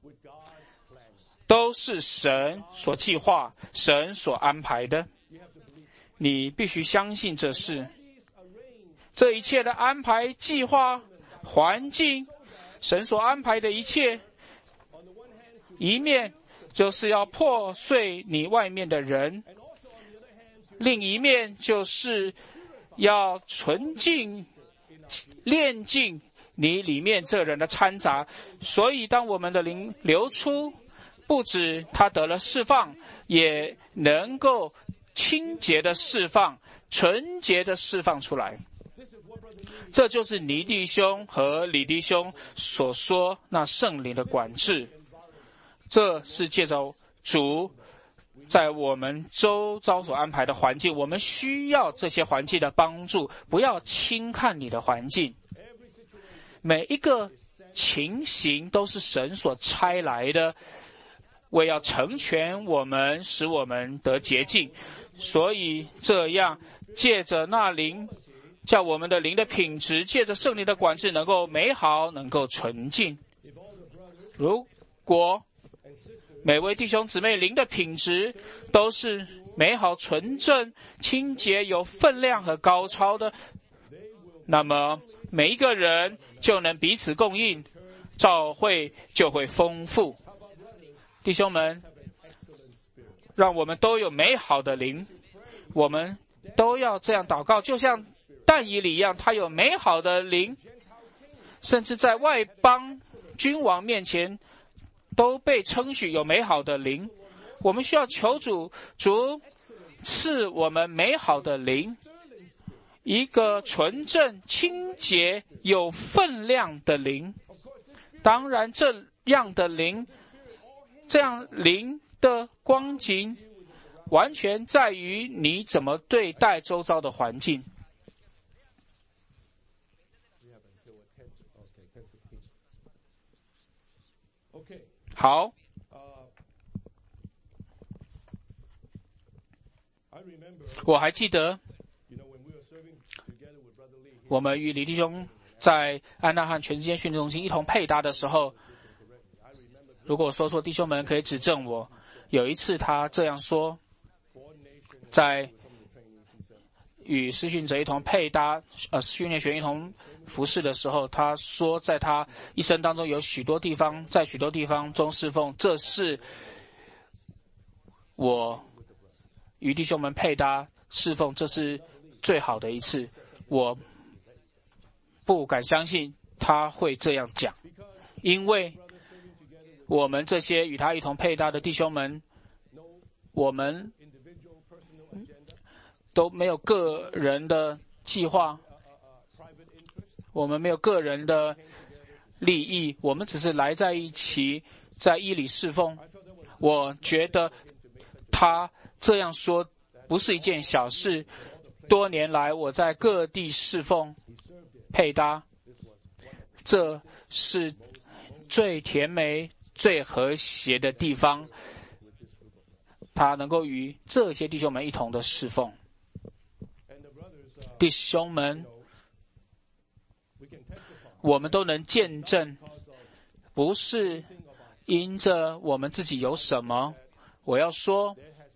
Speaker 1: 都是神所计划，神所安排的。你必须相信这事，这一切的安排、计划、环境，神所安排的一切，一面就是要破碎你外面的人，另一面就是要纯净炼净你里面这人的掺杂。所以当我们的灵流出，不止他得了释放，也能够清洁的释放、纯洁的释放出来。这就是尼弟兄和李弟兄所说那圣灵的管制，这是借着主在我们周遭所安排的环境，我们需要这些环境的帮助，不要轻看你的环境。每一个情形都是神所差来的，为要成全我们，使我们得洁净。所以这样借着那灵，叫我们的灵的品质，借着圣灵的管制，能够美好，能够纯净。如果每位弟兄姊妹灵的品质都是美好、纯正、清洁、有分量和高超的，那么每一个人就能彼此供应，教会就会丰富。弟兄们，让我们都有美好的灵，我们都要这样祷告，就像但以理一样，他有美好的灵，甚至在外邦君王面前都被称许有美好的灵。我们需要求主，主赐我们美好的灵，一个纯正、清洁、有分量的灵。当然这样的灵，这样灵的光景完全在于你怎么对待周遭的环境。好，我还记得我们与李弟兄在安纳汉全世界训练中心一同配搭的时候，如果说错，弟兄们可以指正我。有一次他这样说，在与施训者一同配搭呃训练学员一同服侍的时候，他说在他一生当中有许多地方在许多地方中侍奉，这是我与弟兄们配搭侍奉，这是最好的一次。我不敢相信他会这样讲，因为我们这些与他一同配搭的弟兄们，我们都没有个人的计划，我们没有个人的利益，我们只是来在一起，在一里侍奉。我觉得他这样说不是一件小事。多年来我在各地侍奉配搭，这是最甜美最和谐的地方，他能够与这些弟兄们一同的侍奉。弟兄们，我们都能见证，不是因着我们自己有什么，我要说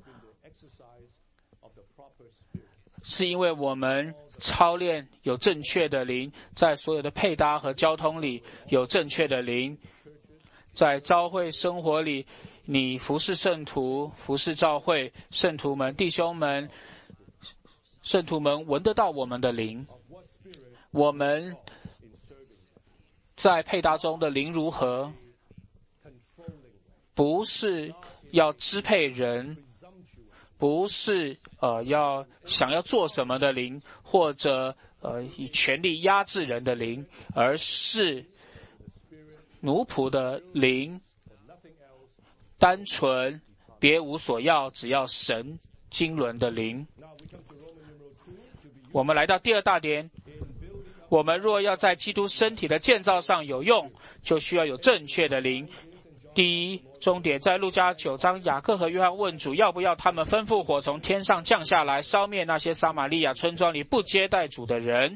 Speaker 1: 是因为我们操练有正确的灵，在所有的配搭和交通里有正确的灵，在教会生活里，你服侍圣徒，服侍教会圣徒们，弟兄们，圣徒们闻得到我们的灵。我们在配搭中的灵如何，不是要支配人，不是呃要想要做什么的灵，或者呃以权力压制人的灵，而是奴仆的灵，单纯别无所要，只要神经纶的灵。我们来到第二大点，我们若要在基督身体的建造上有用，就需要有正确的灵。第一终点，在路加九章，雅各和约翰问主要不要他们吩咐火从天上降下来，烧灭那些撒玛利亚村庄里不接待主的人。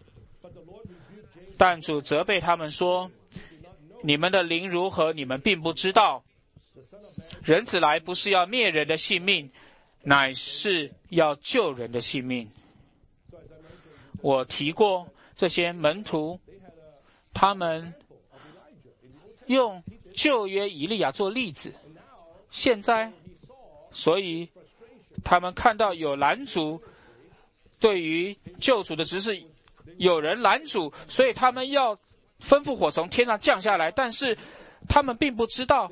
Speaker 1: 但主责备他们说，你们的灵如何，你们并不知道。人子来不是要灭人的性命，乃是要救人的性命。我提过这些门徒，他们用旧约以利亚做例子，现在所以他们看到有拦阻，对于救主的指示有人拦阻，所以他们要吩咐火从天上降下来，但是他们并不知道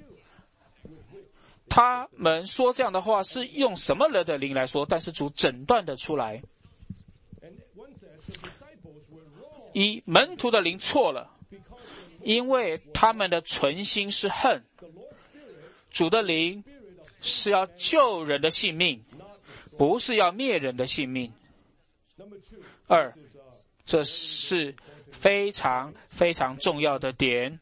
Speaker 1: 他们说这样的话是用什么人的灵来说，但是主诊断的出来。一，门徒的灵错了，因为他们的存心是恨。主的灵是要救人的性命，不是要灭人的性命。二，这是非常非常重要的点。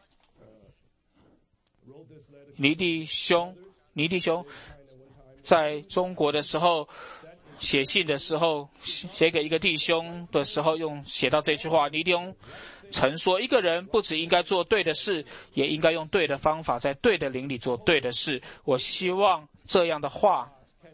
Speaker 1: 尼弟兄，尼弟兄在中国的时候写信的时候，写给一个弟兄的时候，用写到这句话。尼弟兄曾说，一个人不只应该做对的事，也应该用对的方法，在对的灵里做对的事。我希望这样的话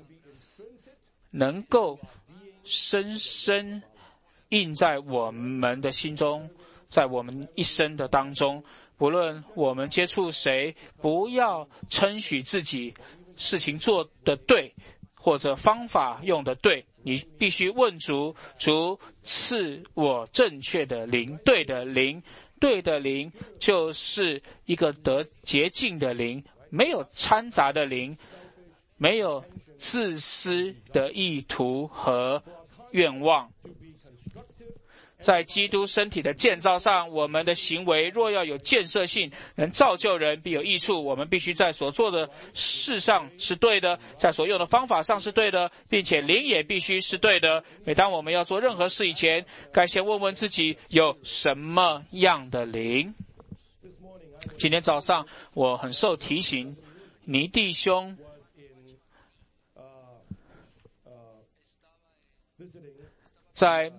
Speaker 1: 能够深深印在我们的心中，在我们一生的当中，不论我们接触谁，不要称许自己事情做得对，或者方法用得对，你必须问主，主赐我正确的灵，对的灵。对的灵就是一个得洁净的灵，没有掺杂的灵，没有自私的意图和愿望。 在基督身体的建造上，我们的行为若要有建设性，能造就人，必有益处。我们必须在所做的事上是对的，在所用的方法上是对的，并且灵也必须是对的。每当我们要做任何事以前，该先问问自己有什么样的灵。今天早上我很受提醒，尼弟兄在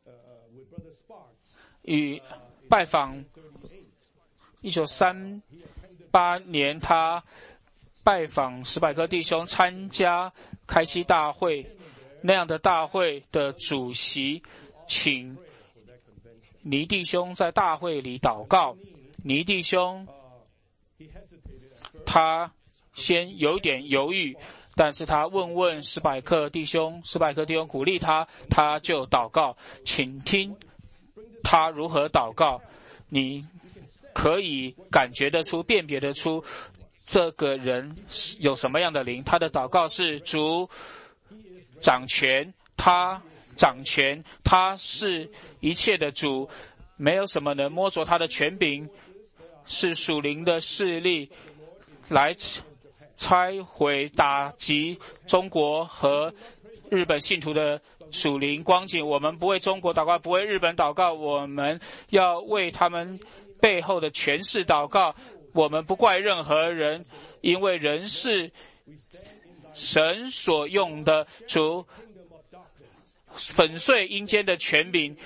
Speaker 1: 与拜访一九三八年，他拜访史百克弟兄，参加开西大会那样的大会的主席，请尼弟兄在大会里祷告。尼弟兄他先有点犹豫，但是他问问史百克弟兄，史百克弟兄鼓励他，他就祷告。请听他如何祷告，你可以感觉得出、辨别得出这个人有什么样的灵。他的祷告是：主掌权，他掌权，他是一切的主，没有什么能摸着他的权柄，是属灵的势力来拆毁、打击中国和日本信徒的属灵光景。我们不为中国祷告，不为日本祷告，我们要为他们背后的权势祷告。我们不怪任何人，因为人是神所用的，主粉碎阴间的权柄，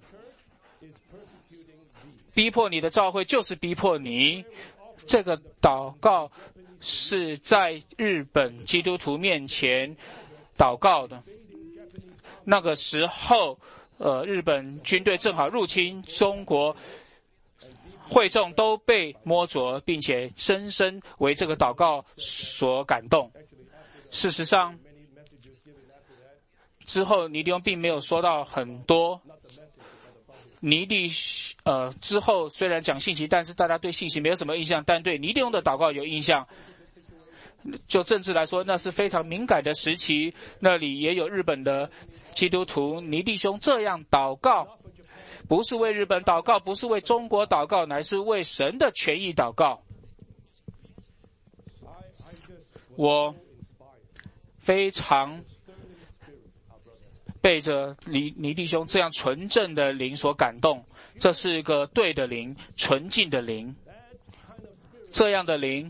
Speaker 1: 逼迫你的教会就是逼迫你。这个祷告是在日本基督徒面前祷告的。那个时候，呃，日本军队正好入侵中国，会众都被摸着，并且深深为这个祷告所感动。事实上，之后尼弟兄并没有说到很多。尼弟呃之后虽然讲信息，但是大家对信息没有什么印象，但对尼弟兄的祷告有印象。就政治来说，那是非常敏感的时期，那里也有日本的基督徒。尼弟兄这样祷告，不是为日本祷告，不是为中国祷告，乃是为神的权益祷告。我非常被着尼尼弟兄这样纯正的灵所感动，这是一个对的灵，纯净的灵。这样的灵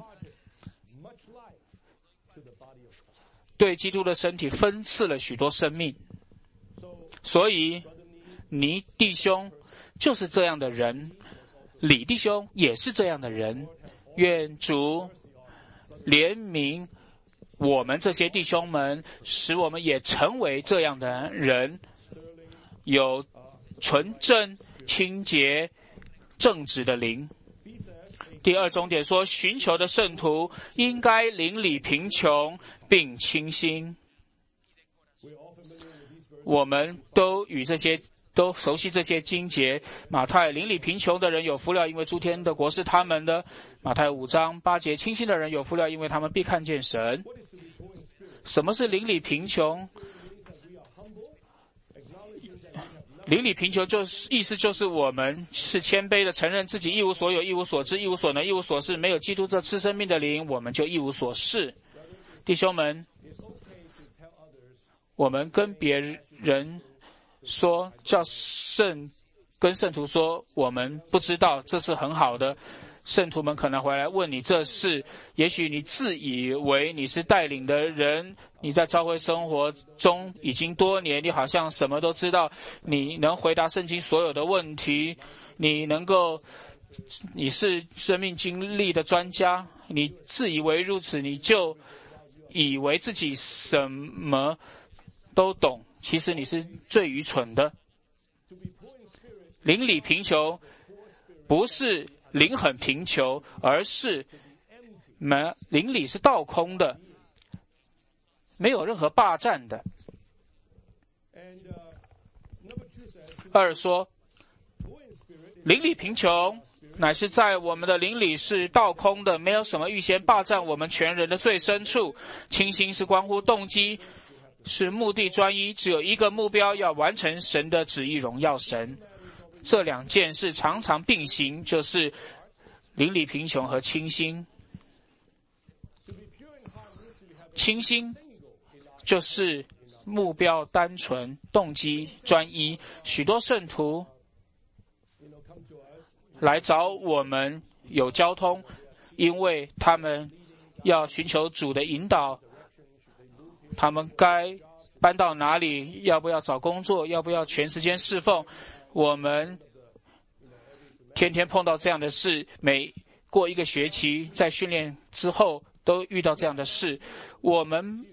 Speaker 1: 对基督的身体分赐了许多生命，所以尼弟兄就是这样的人，李弟兄也是这样的人。愿主怜悯我们这些弟兄们，使我们也成为这样的人，有纯正、清洁、正直的灵。第二重点说，寻求的圣徒应该邻里贫穷并清心。我们都与这些都熟悉这些经节。马太，邻里贫穷的人有福了，因为诸天的国是他们的。马太五章八节，清心的人有福了，因为他们必看见神。什么是邻里贫穷？邻里贫穷就是意思就是我们是谦卑的，承认自己一无所有、一无所知、一无所能、一无所事，没有基督这赐生命的灵，我们就一无所事。弟兄们，我们跟别人说，叫圣跟圣徒说我们不知道，这是很好的。圣徒们可能回来问你这事，也许你自以为你是带领的人，你在教会生活中已经多年，你好像什么都知道，你能回答圣经所有的问题，你能够，你是生命经历的专家，你自以为如此，你就以为自己什么都懂，其实你是最愚蠢的。邻里贫穷不是灵很贫穷，而是灵里是倒空的，没有任何霸占的。二说，灵里贫穷乃是在我们的灵里是倒空的，没有什么预先霸占我们全人的最深处。清心是关乎动机，是目的专一，只有一个目标，要完成神的旨意，荣耀神。 这两件事常常并行，就是邻里贫穷和清心。清心就是目标单纯，动机专一。许多圣徒来找我们有交通，因为他们要寻求主的引导，他们该搬到哪里，要不要找工作，要不要全时间侍奉。我们天天碰到这样的事，每过一个学期在训练之后都遇到这样的事。我们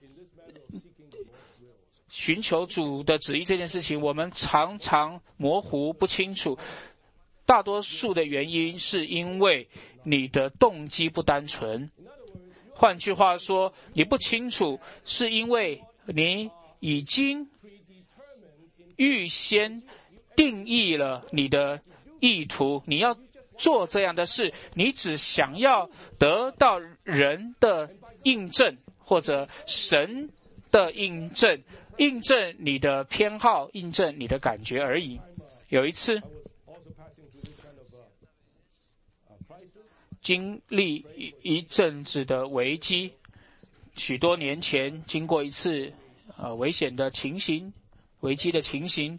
Speaker 1: 寻求主的旨意这件事情，我们常常模糊不清楚。大多数的原因是因为你的动机不单纯。换句话说，你不清楚，是因为你已经预先定义了你的意图，你要做这样的事，你只想要得到人的印证，或者神的印证，印证你的偏好，印证你的感觉而已。有一次经历一一阵子的危机，许多年前经过一次呃危险的情形，危机的情形。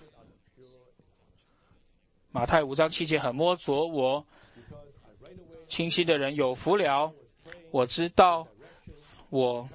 Speaker 1: 马太五章七节很摸着我，清晰的人有福了。我知道我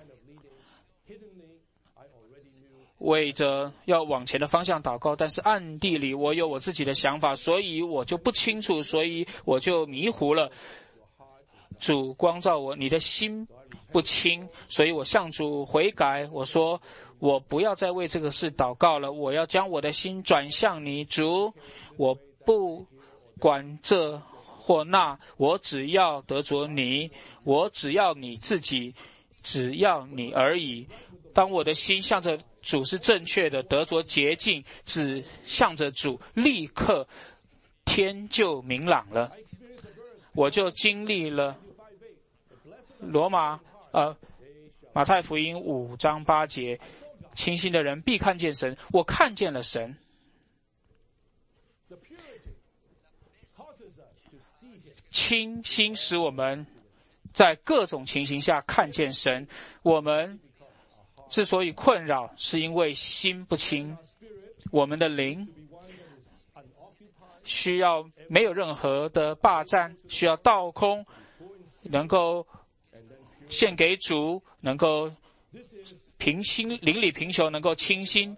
Speaker 1: 为着要往前的方向祷告，但是暗地里我有我自己的想法，所以我就不清楚，所以我就迷糊了。主光照我，你的心不清，所以我向主悔改，我说我不要再为这个事祷告了，我要将我的心转向你，主，我不管这或那，我只要得着你，我只要你自己，只要你而已。当我的心向着主是正确的，得着洁净，只向着主，立刻天就明朗了。我就经历了罗马呃马太福音五章八节，清心的人必看见神。我看见了神。清心使我们在各种情形下看见神。我们之所以困扰，是因为心不清。我们的灵需要没有任何的霸占，需要倒空，能够献给主，能够平心，邻里贫穷，能够清心。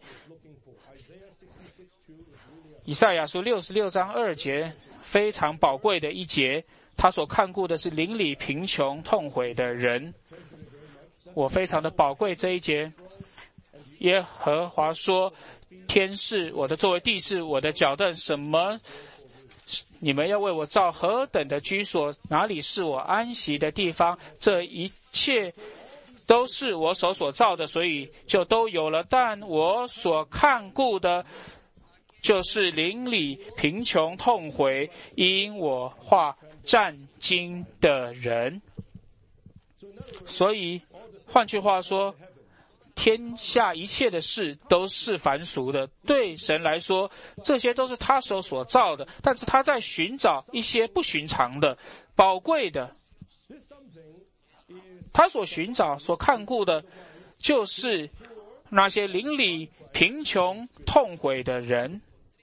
Speaker 1: 以赛亚书六十六章二节非常宝贵的一节，他所看顾的是邻里贫穷痛悔的人。我非常的宝贵这一节。耶和华说，天是我的座位，地是我的脚凳，什么你们要为我造何等的居所，哪里是我安息的地方？这一切都是我手所造的，所以就都有了。但我所看顾的就是邻里贫穷痛悔，因我话战惊的人。所以换句话说，天下一切的事都是凡俗的，对神来说这些都是他手所造的，但是他在寻找一些不寻常的宝贵的，他所寻找所看顾的就是那些邻里贫穷痛悔的人，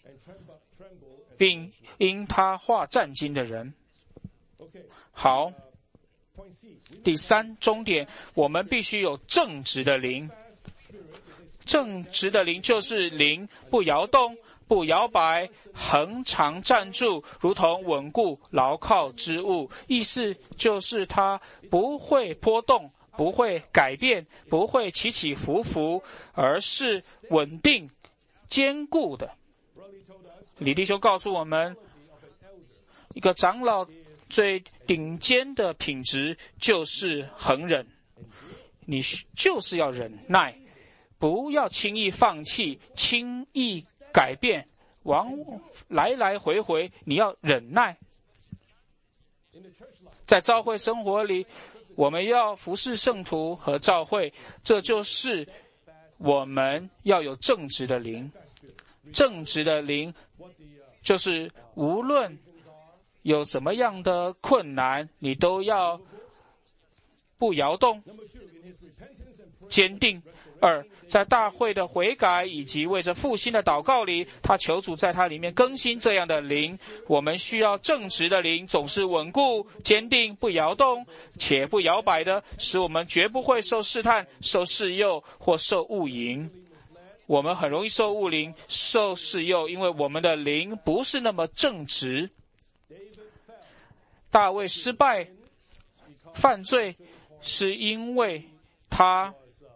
Speaker 1: 并因他话战惊的人。好，第三终点，我们必须有正直的灵。正直的灵就是灵不摇动，不摇摆，恒常站住，如同稳固牢靠之物。意思就是它不会波动，不会改变，不会起起伏伏，而是稳定坚固的。李弟兄告诉我们，一个长老最顶尖的品质就是恒忍。你就是要忍耐，不要轻易放弃，轻易改变，往来来回回，你要忍耐。在教会生活里，我们要服侍圣徒和教会，这就是我们要有正直的灵。正直的灵就是无论有怎么样的困难，你都要不摇动，坚定。二，在大会的悔改以及为着复兴的祷告里，他求主在他里面更新这样的灵。我们需要正直的灵，总是稳固、坚定、不摇动且不摇摆的，使我们绝不会受试探、受试诱或受误引。我们很容易受误引、受试诱，因为我们的灵不是那么正直。大卫失败、犯罪，是因为他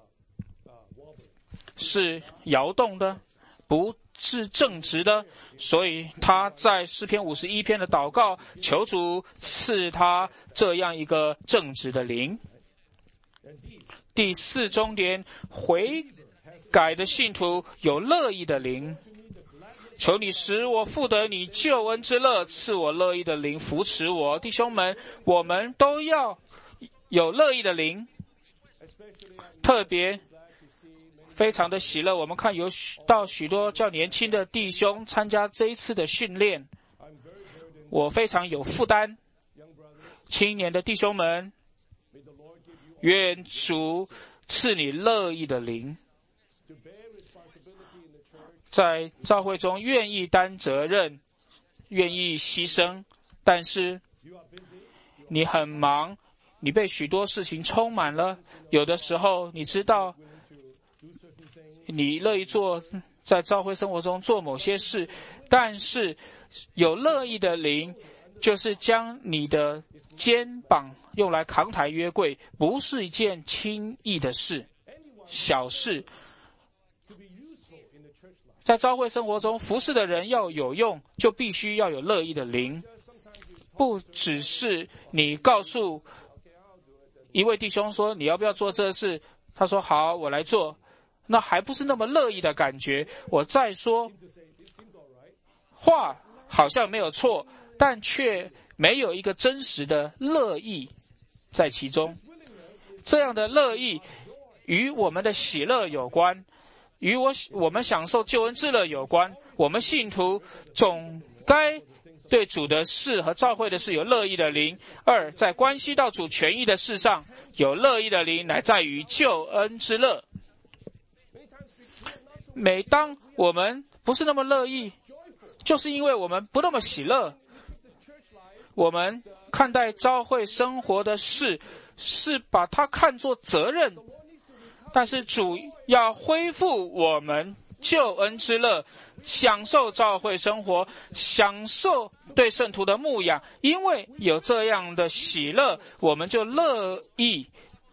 Speaker 1: 是摇动的，不是正直的，所以他在诗篇五十一篇的祷告，求主赐他这样一个正直的灵。第四重点，悔改的信徒有乐意的灵。求你使我复得你救恩之乐，赐我乐意的灵扶持我。弟兄们，我们都要有乐意的灵，特别非常的喜乐。我们看有到许多较年轻的弟兄参加这一次的训练，我非常有负担。青年的弟兄们，愿主赐你乐意的灵，在教会中愿意担责任，愿意牺牲，但是你很忙，你被许多事情充满了，有的时候你知道你乐意做，在教会生活中做某些事，但是有乐意的灵，就是将你的肩膀用来扛抬约柜，不是一件轻易的事，小事。在教会生活中服侍的人要有用，就必须要有乐意的灵，不只是你告诉一位弟兄说你要不要做这事，他说好，我来做，那还不是那么乐意的感觉。我再说话好像没有错，但却没有一个真实的乐意在其中。这样的乐意与我们的喜乐有关，与我我们享受救恩之乐有关。我们信徒总该对主的事和教会的事有乐意的灵。二，在关系到主权益的事上有乐意的灵，乃在于救恩之乐。每当我们不是那么乐意，就是因为我们不那么喜乐。我们看待教会生活的事，是把它看作责任，但是主要恢复我们救恩之乐，享受教会生活，享受对圣徒的牧养。因为有这样的喜乐，我们就乐意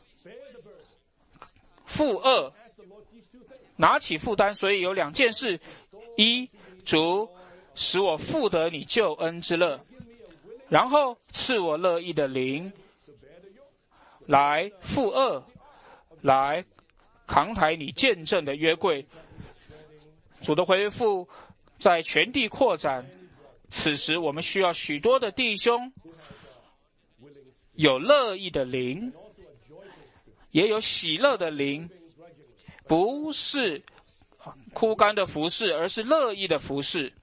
Speaker 1: 负恶，拿起负担。所以有两件事：一，主使我复得你救恩之乐，然后赐我乐意的灵，来负恶，来扛抬你见证的约柜。主的恢复在全地扩展，此时我们需要许多的弟兄有乐意的灵，也有喜乐的灵，不是枯干的服事，而是乐意的服事。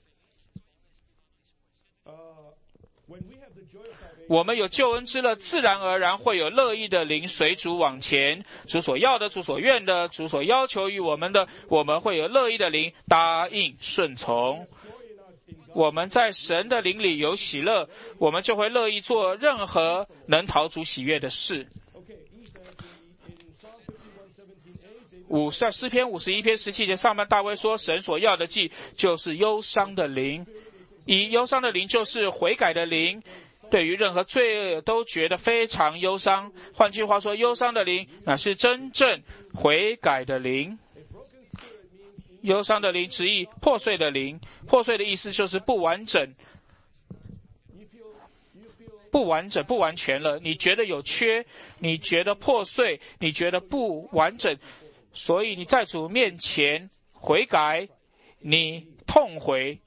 Speaker 1: 我们有救恩之乐，自然而然会有乐意的灵随主往前。主所要的，主所愿的，主所要求于我们的，我们会有乐意的灵答应顺从。我们在神的灵里有喜乐，我们就会乐意做任何能讨主喜悦的事。五在诗篇五十一篇十七节上半，大卫说神所要的祭就是忧伤的灵。以忧伤的灵就是悔改的灵，对于任何罪恶都觉得非常忧伤。换句话说，忧伤的灵乃是真正悔改的灵。忧伤的灵直译破碎的灵，破碎的意思就是不完整，不完整，不完全了。你觉得有缺，你觉得破碎，你觉得不完整，所以你在主面前悔改，你痛悔。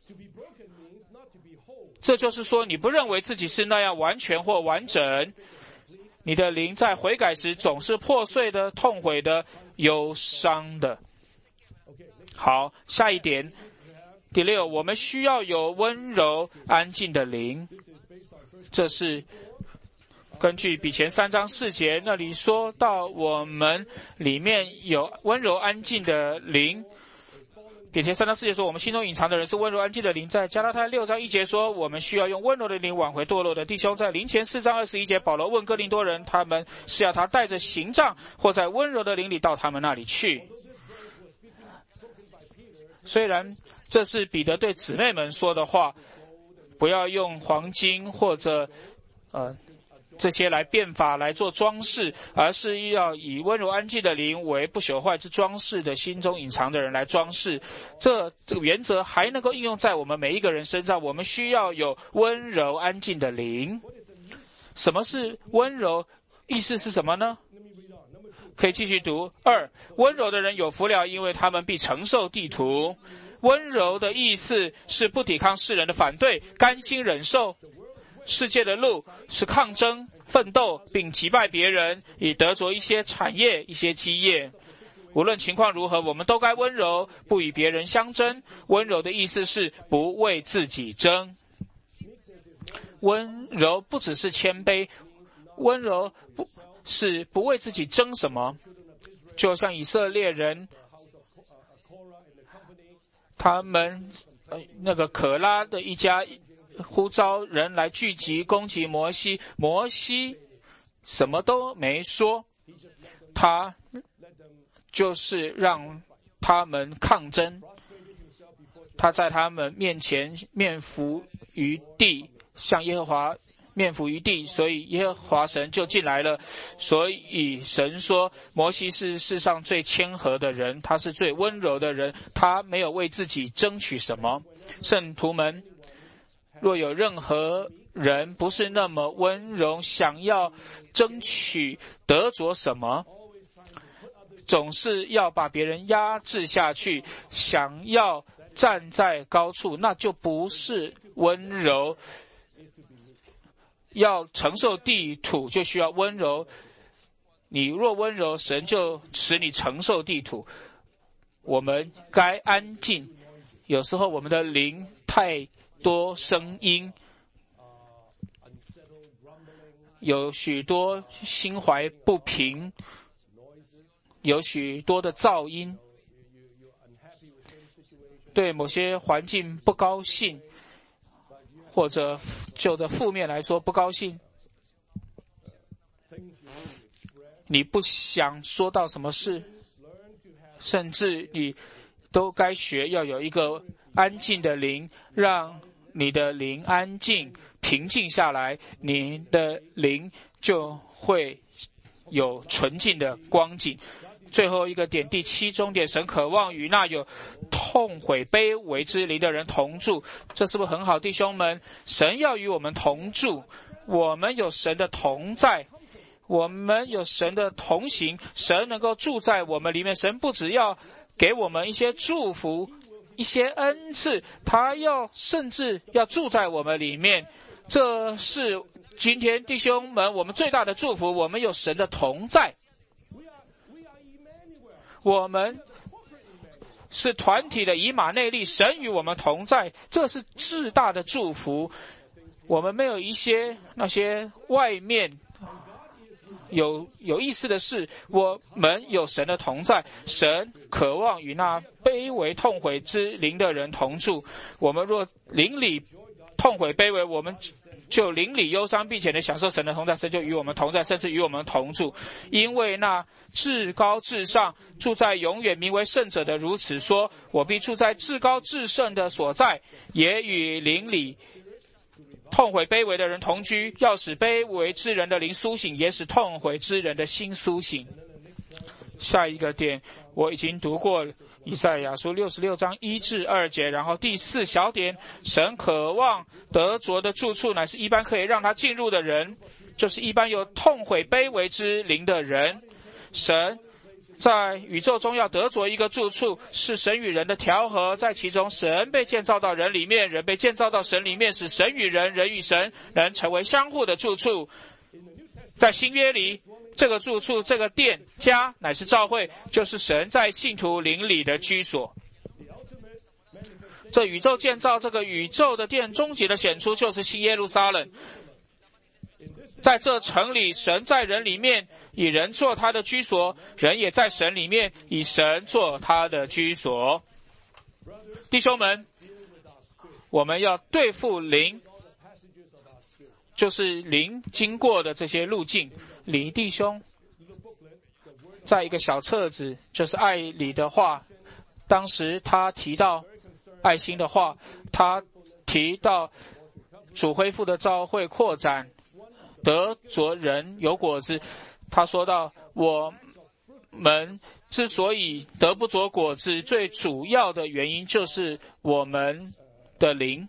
Speaker 1: 这就是说，你不认为自己是那样完全或完整，你的灵在悔改时总是破碎的、痛悔的、忧伤的。好，下一点， 第六，我们需要有温柔安静的灵，这是根据比前三章四节那里说到我们里面有温柔安静的灵。比前三章四节说我们心中隐藏的人是温柔安静的灵。在加拉太六章一节说我们需要用温柔的灵挽回堕落的弟兄。在林前四章二十一节保罗问哥林多人，他们是要他带着刑杖或在温柔的灵里到他们那里去。虽然这是彼得对姊妹们说的话，不要用黄金或者呃这些来变法来做装饰，而是要以温柔安静的灵为不朽坏之装饰的心中隐藏的人来装饰。这这个原则还能够应用在我们每一个人身上。我们需要有温柔安静的灵。什么是温柔？意思是什么呢？可以继续读。二，温柔的人有福了，因为他们必承受地土。温柔的意思是不抵抗世人的反对，甘心忍受世界的路，是抗争、奋斗，并击败别人，以得着一些产业、一些基业。无论情况如何，我们都该温柔，不与别人相争。温柔的意思是不为自己争。温柔不只是谦卑，温柔不是不为自己争什么。就像以色列人，他们、呃、那个可拉的一家呼召人来聚集攻击摩西，摩西什么都没说，他就是让他们抗争，他在他们面前面伏于地，向耶和华面伏于地，所以耶和华神就进来了。所以神说摩西是世上最谦和的人，他是最温柔的人，他没有为自己争取什么。圣徒们，若有任何人不是那么温柔，想要争取得着什么，总是要把别人压制下去，想要站在高处，那就不是温柔。要承受地土就需要温柔，你若温柔，神就使你承受地土。我们该安静，有时候我们的灵太多声音，有许多心怀不平，有许多的噪音，对某些环境不高兴，或者就着负面来说不高兴，你不想说到什么事，甚至你都该学要有一个安静的灵，让你的灵安静平静下来，你的灵就会有纯净的光景。最后一个点，第七终点，神渴望与那有痛悔卑微之灵的人同住。这是不是很好，弟兄们？神要与我们同住，我们有神的同在，我们有神的同行，神能够住在我们里面。神不只要给我们一些祝福，一些恩赐，他要甚至要住在我们里面。这是今天弟兄们我们最大的祝福，我们有神的同在，我们是团体的以马内利，神与我们同在，这是至大的祝福。我们没有一些那些外面有有意思的事，我们有神的同在，神渴望与那卑微痛悔之灵的人同住。我们若灵里痛悔卑微，我们就灵里忧伤，并且能享受神的同在，神就与我们同在，甚至与我们同住。因为那至高至上住在永远名为圣者的如此说，我必住在至高至圣的所在，也与灵里痛悔卑微的人同居，要使卑微之人的灵苏醒，也使痛悔之人的心苏醒。下一个点我已经读过以赛亚书六十六章一至二节，然后第四小点，神渴望得着的住处乃是一般可以让他进入的人，就是一般有痛悔卑微之灵的人。神在宇宙中要得着一个住处，是神与人的调和，在其中神被建造到人里面，人被建造到神里面，使神与人，人与神能成为相互的住处。在新约里，这个住处，这个殿家乃是教会，就是神在信徒灵里的居所。 这宇宙建造，这个宇宙的殿终极的显出就是新耶路撒冷。在这城里，神在人里面，以人做他的居所，人也在神里面，以神做他的居所。弟兄们，我们要对付灵，就是灵经过的这些路径。李弟兄在一个小册子，就是爱里的话，当时他提到爱心的话，他提到主恢复的召会扩展，得着人有果子。他说到，我们之所以得不着果子，最主要的原因就是我们的灵。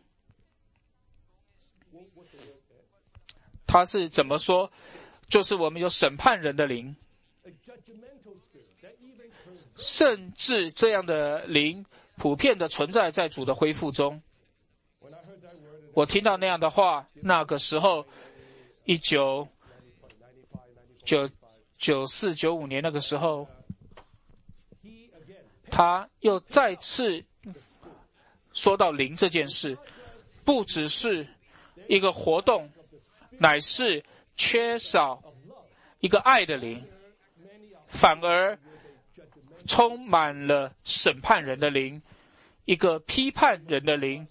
Speaker 1: 他是怎么说？就是我们有审判人的灵，甚至这样的灵普遍的存在在主的恢复中。我听到那样的话，那个时候一九九九四九五年那个时候，他又再次说到灵这件事，不只是一个活动，乃是缺少一个爱的灵，反而充满了审判人的灵，一个批判人的灵。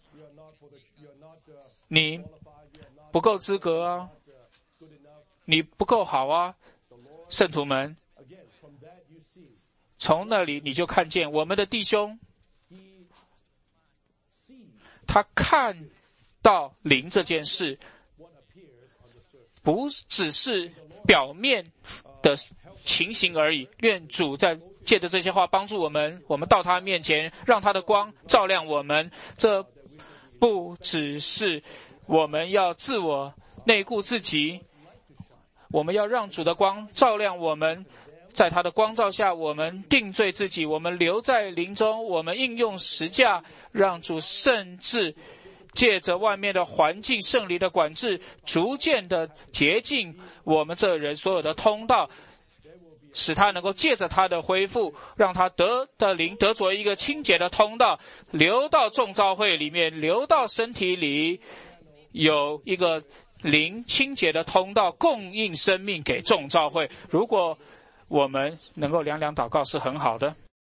Speaker 1: 你不够资格啊，你不够好啊，圣徒们。从那里你就看见我们的弟兄，他看到灵这件事，不只是表面的情形而已。愿主在借着这些话帮助我们，我们到他面前，让他的光照亮我们。这不只是我们要自我内顾自己，我们要让主的光照亮我们，在他的光照下，我们定罪自己，我们留在灵中，我们应用十架，让主甚至借着外面的环境圣灵的管制，逐渐的洁净我们这人所有的通道，使他能够借着他的恢复，让他得的灵得着一个清洁的通道，流到众召会里面，流到身体里，有一个灵清洁的通道，供应生命给众召会。如果我们能够两两祷告是很好的。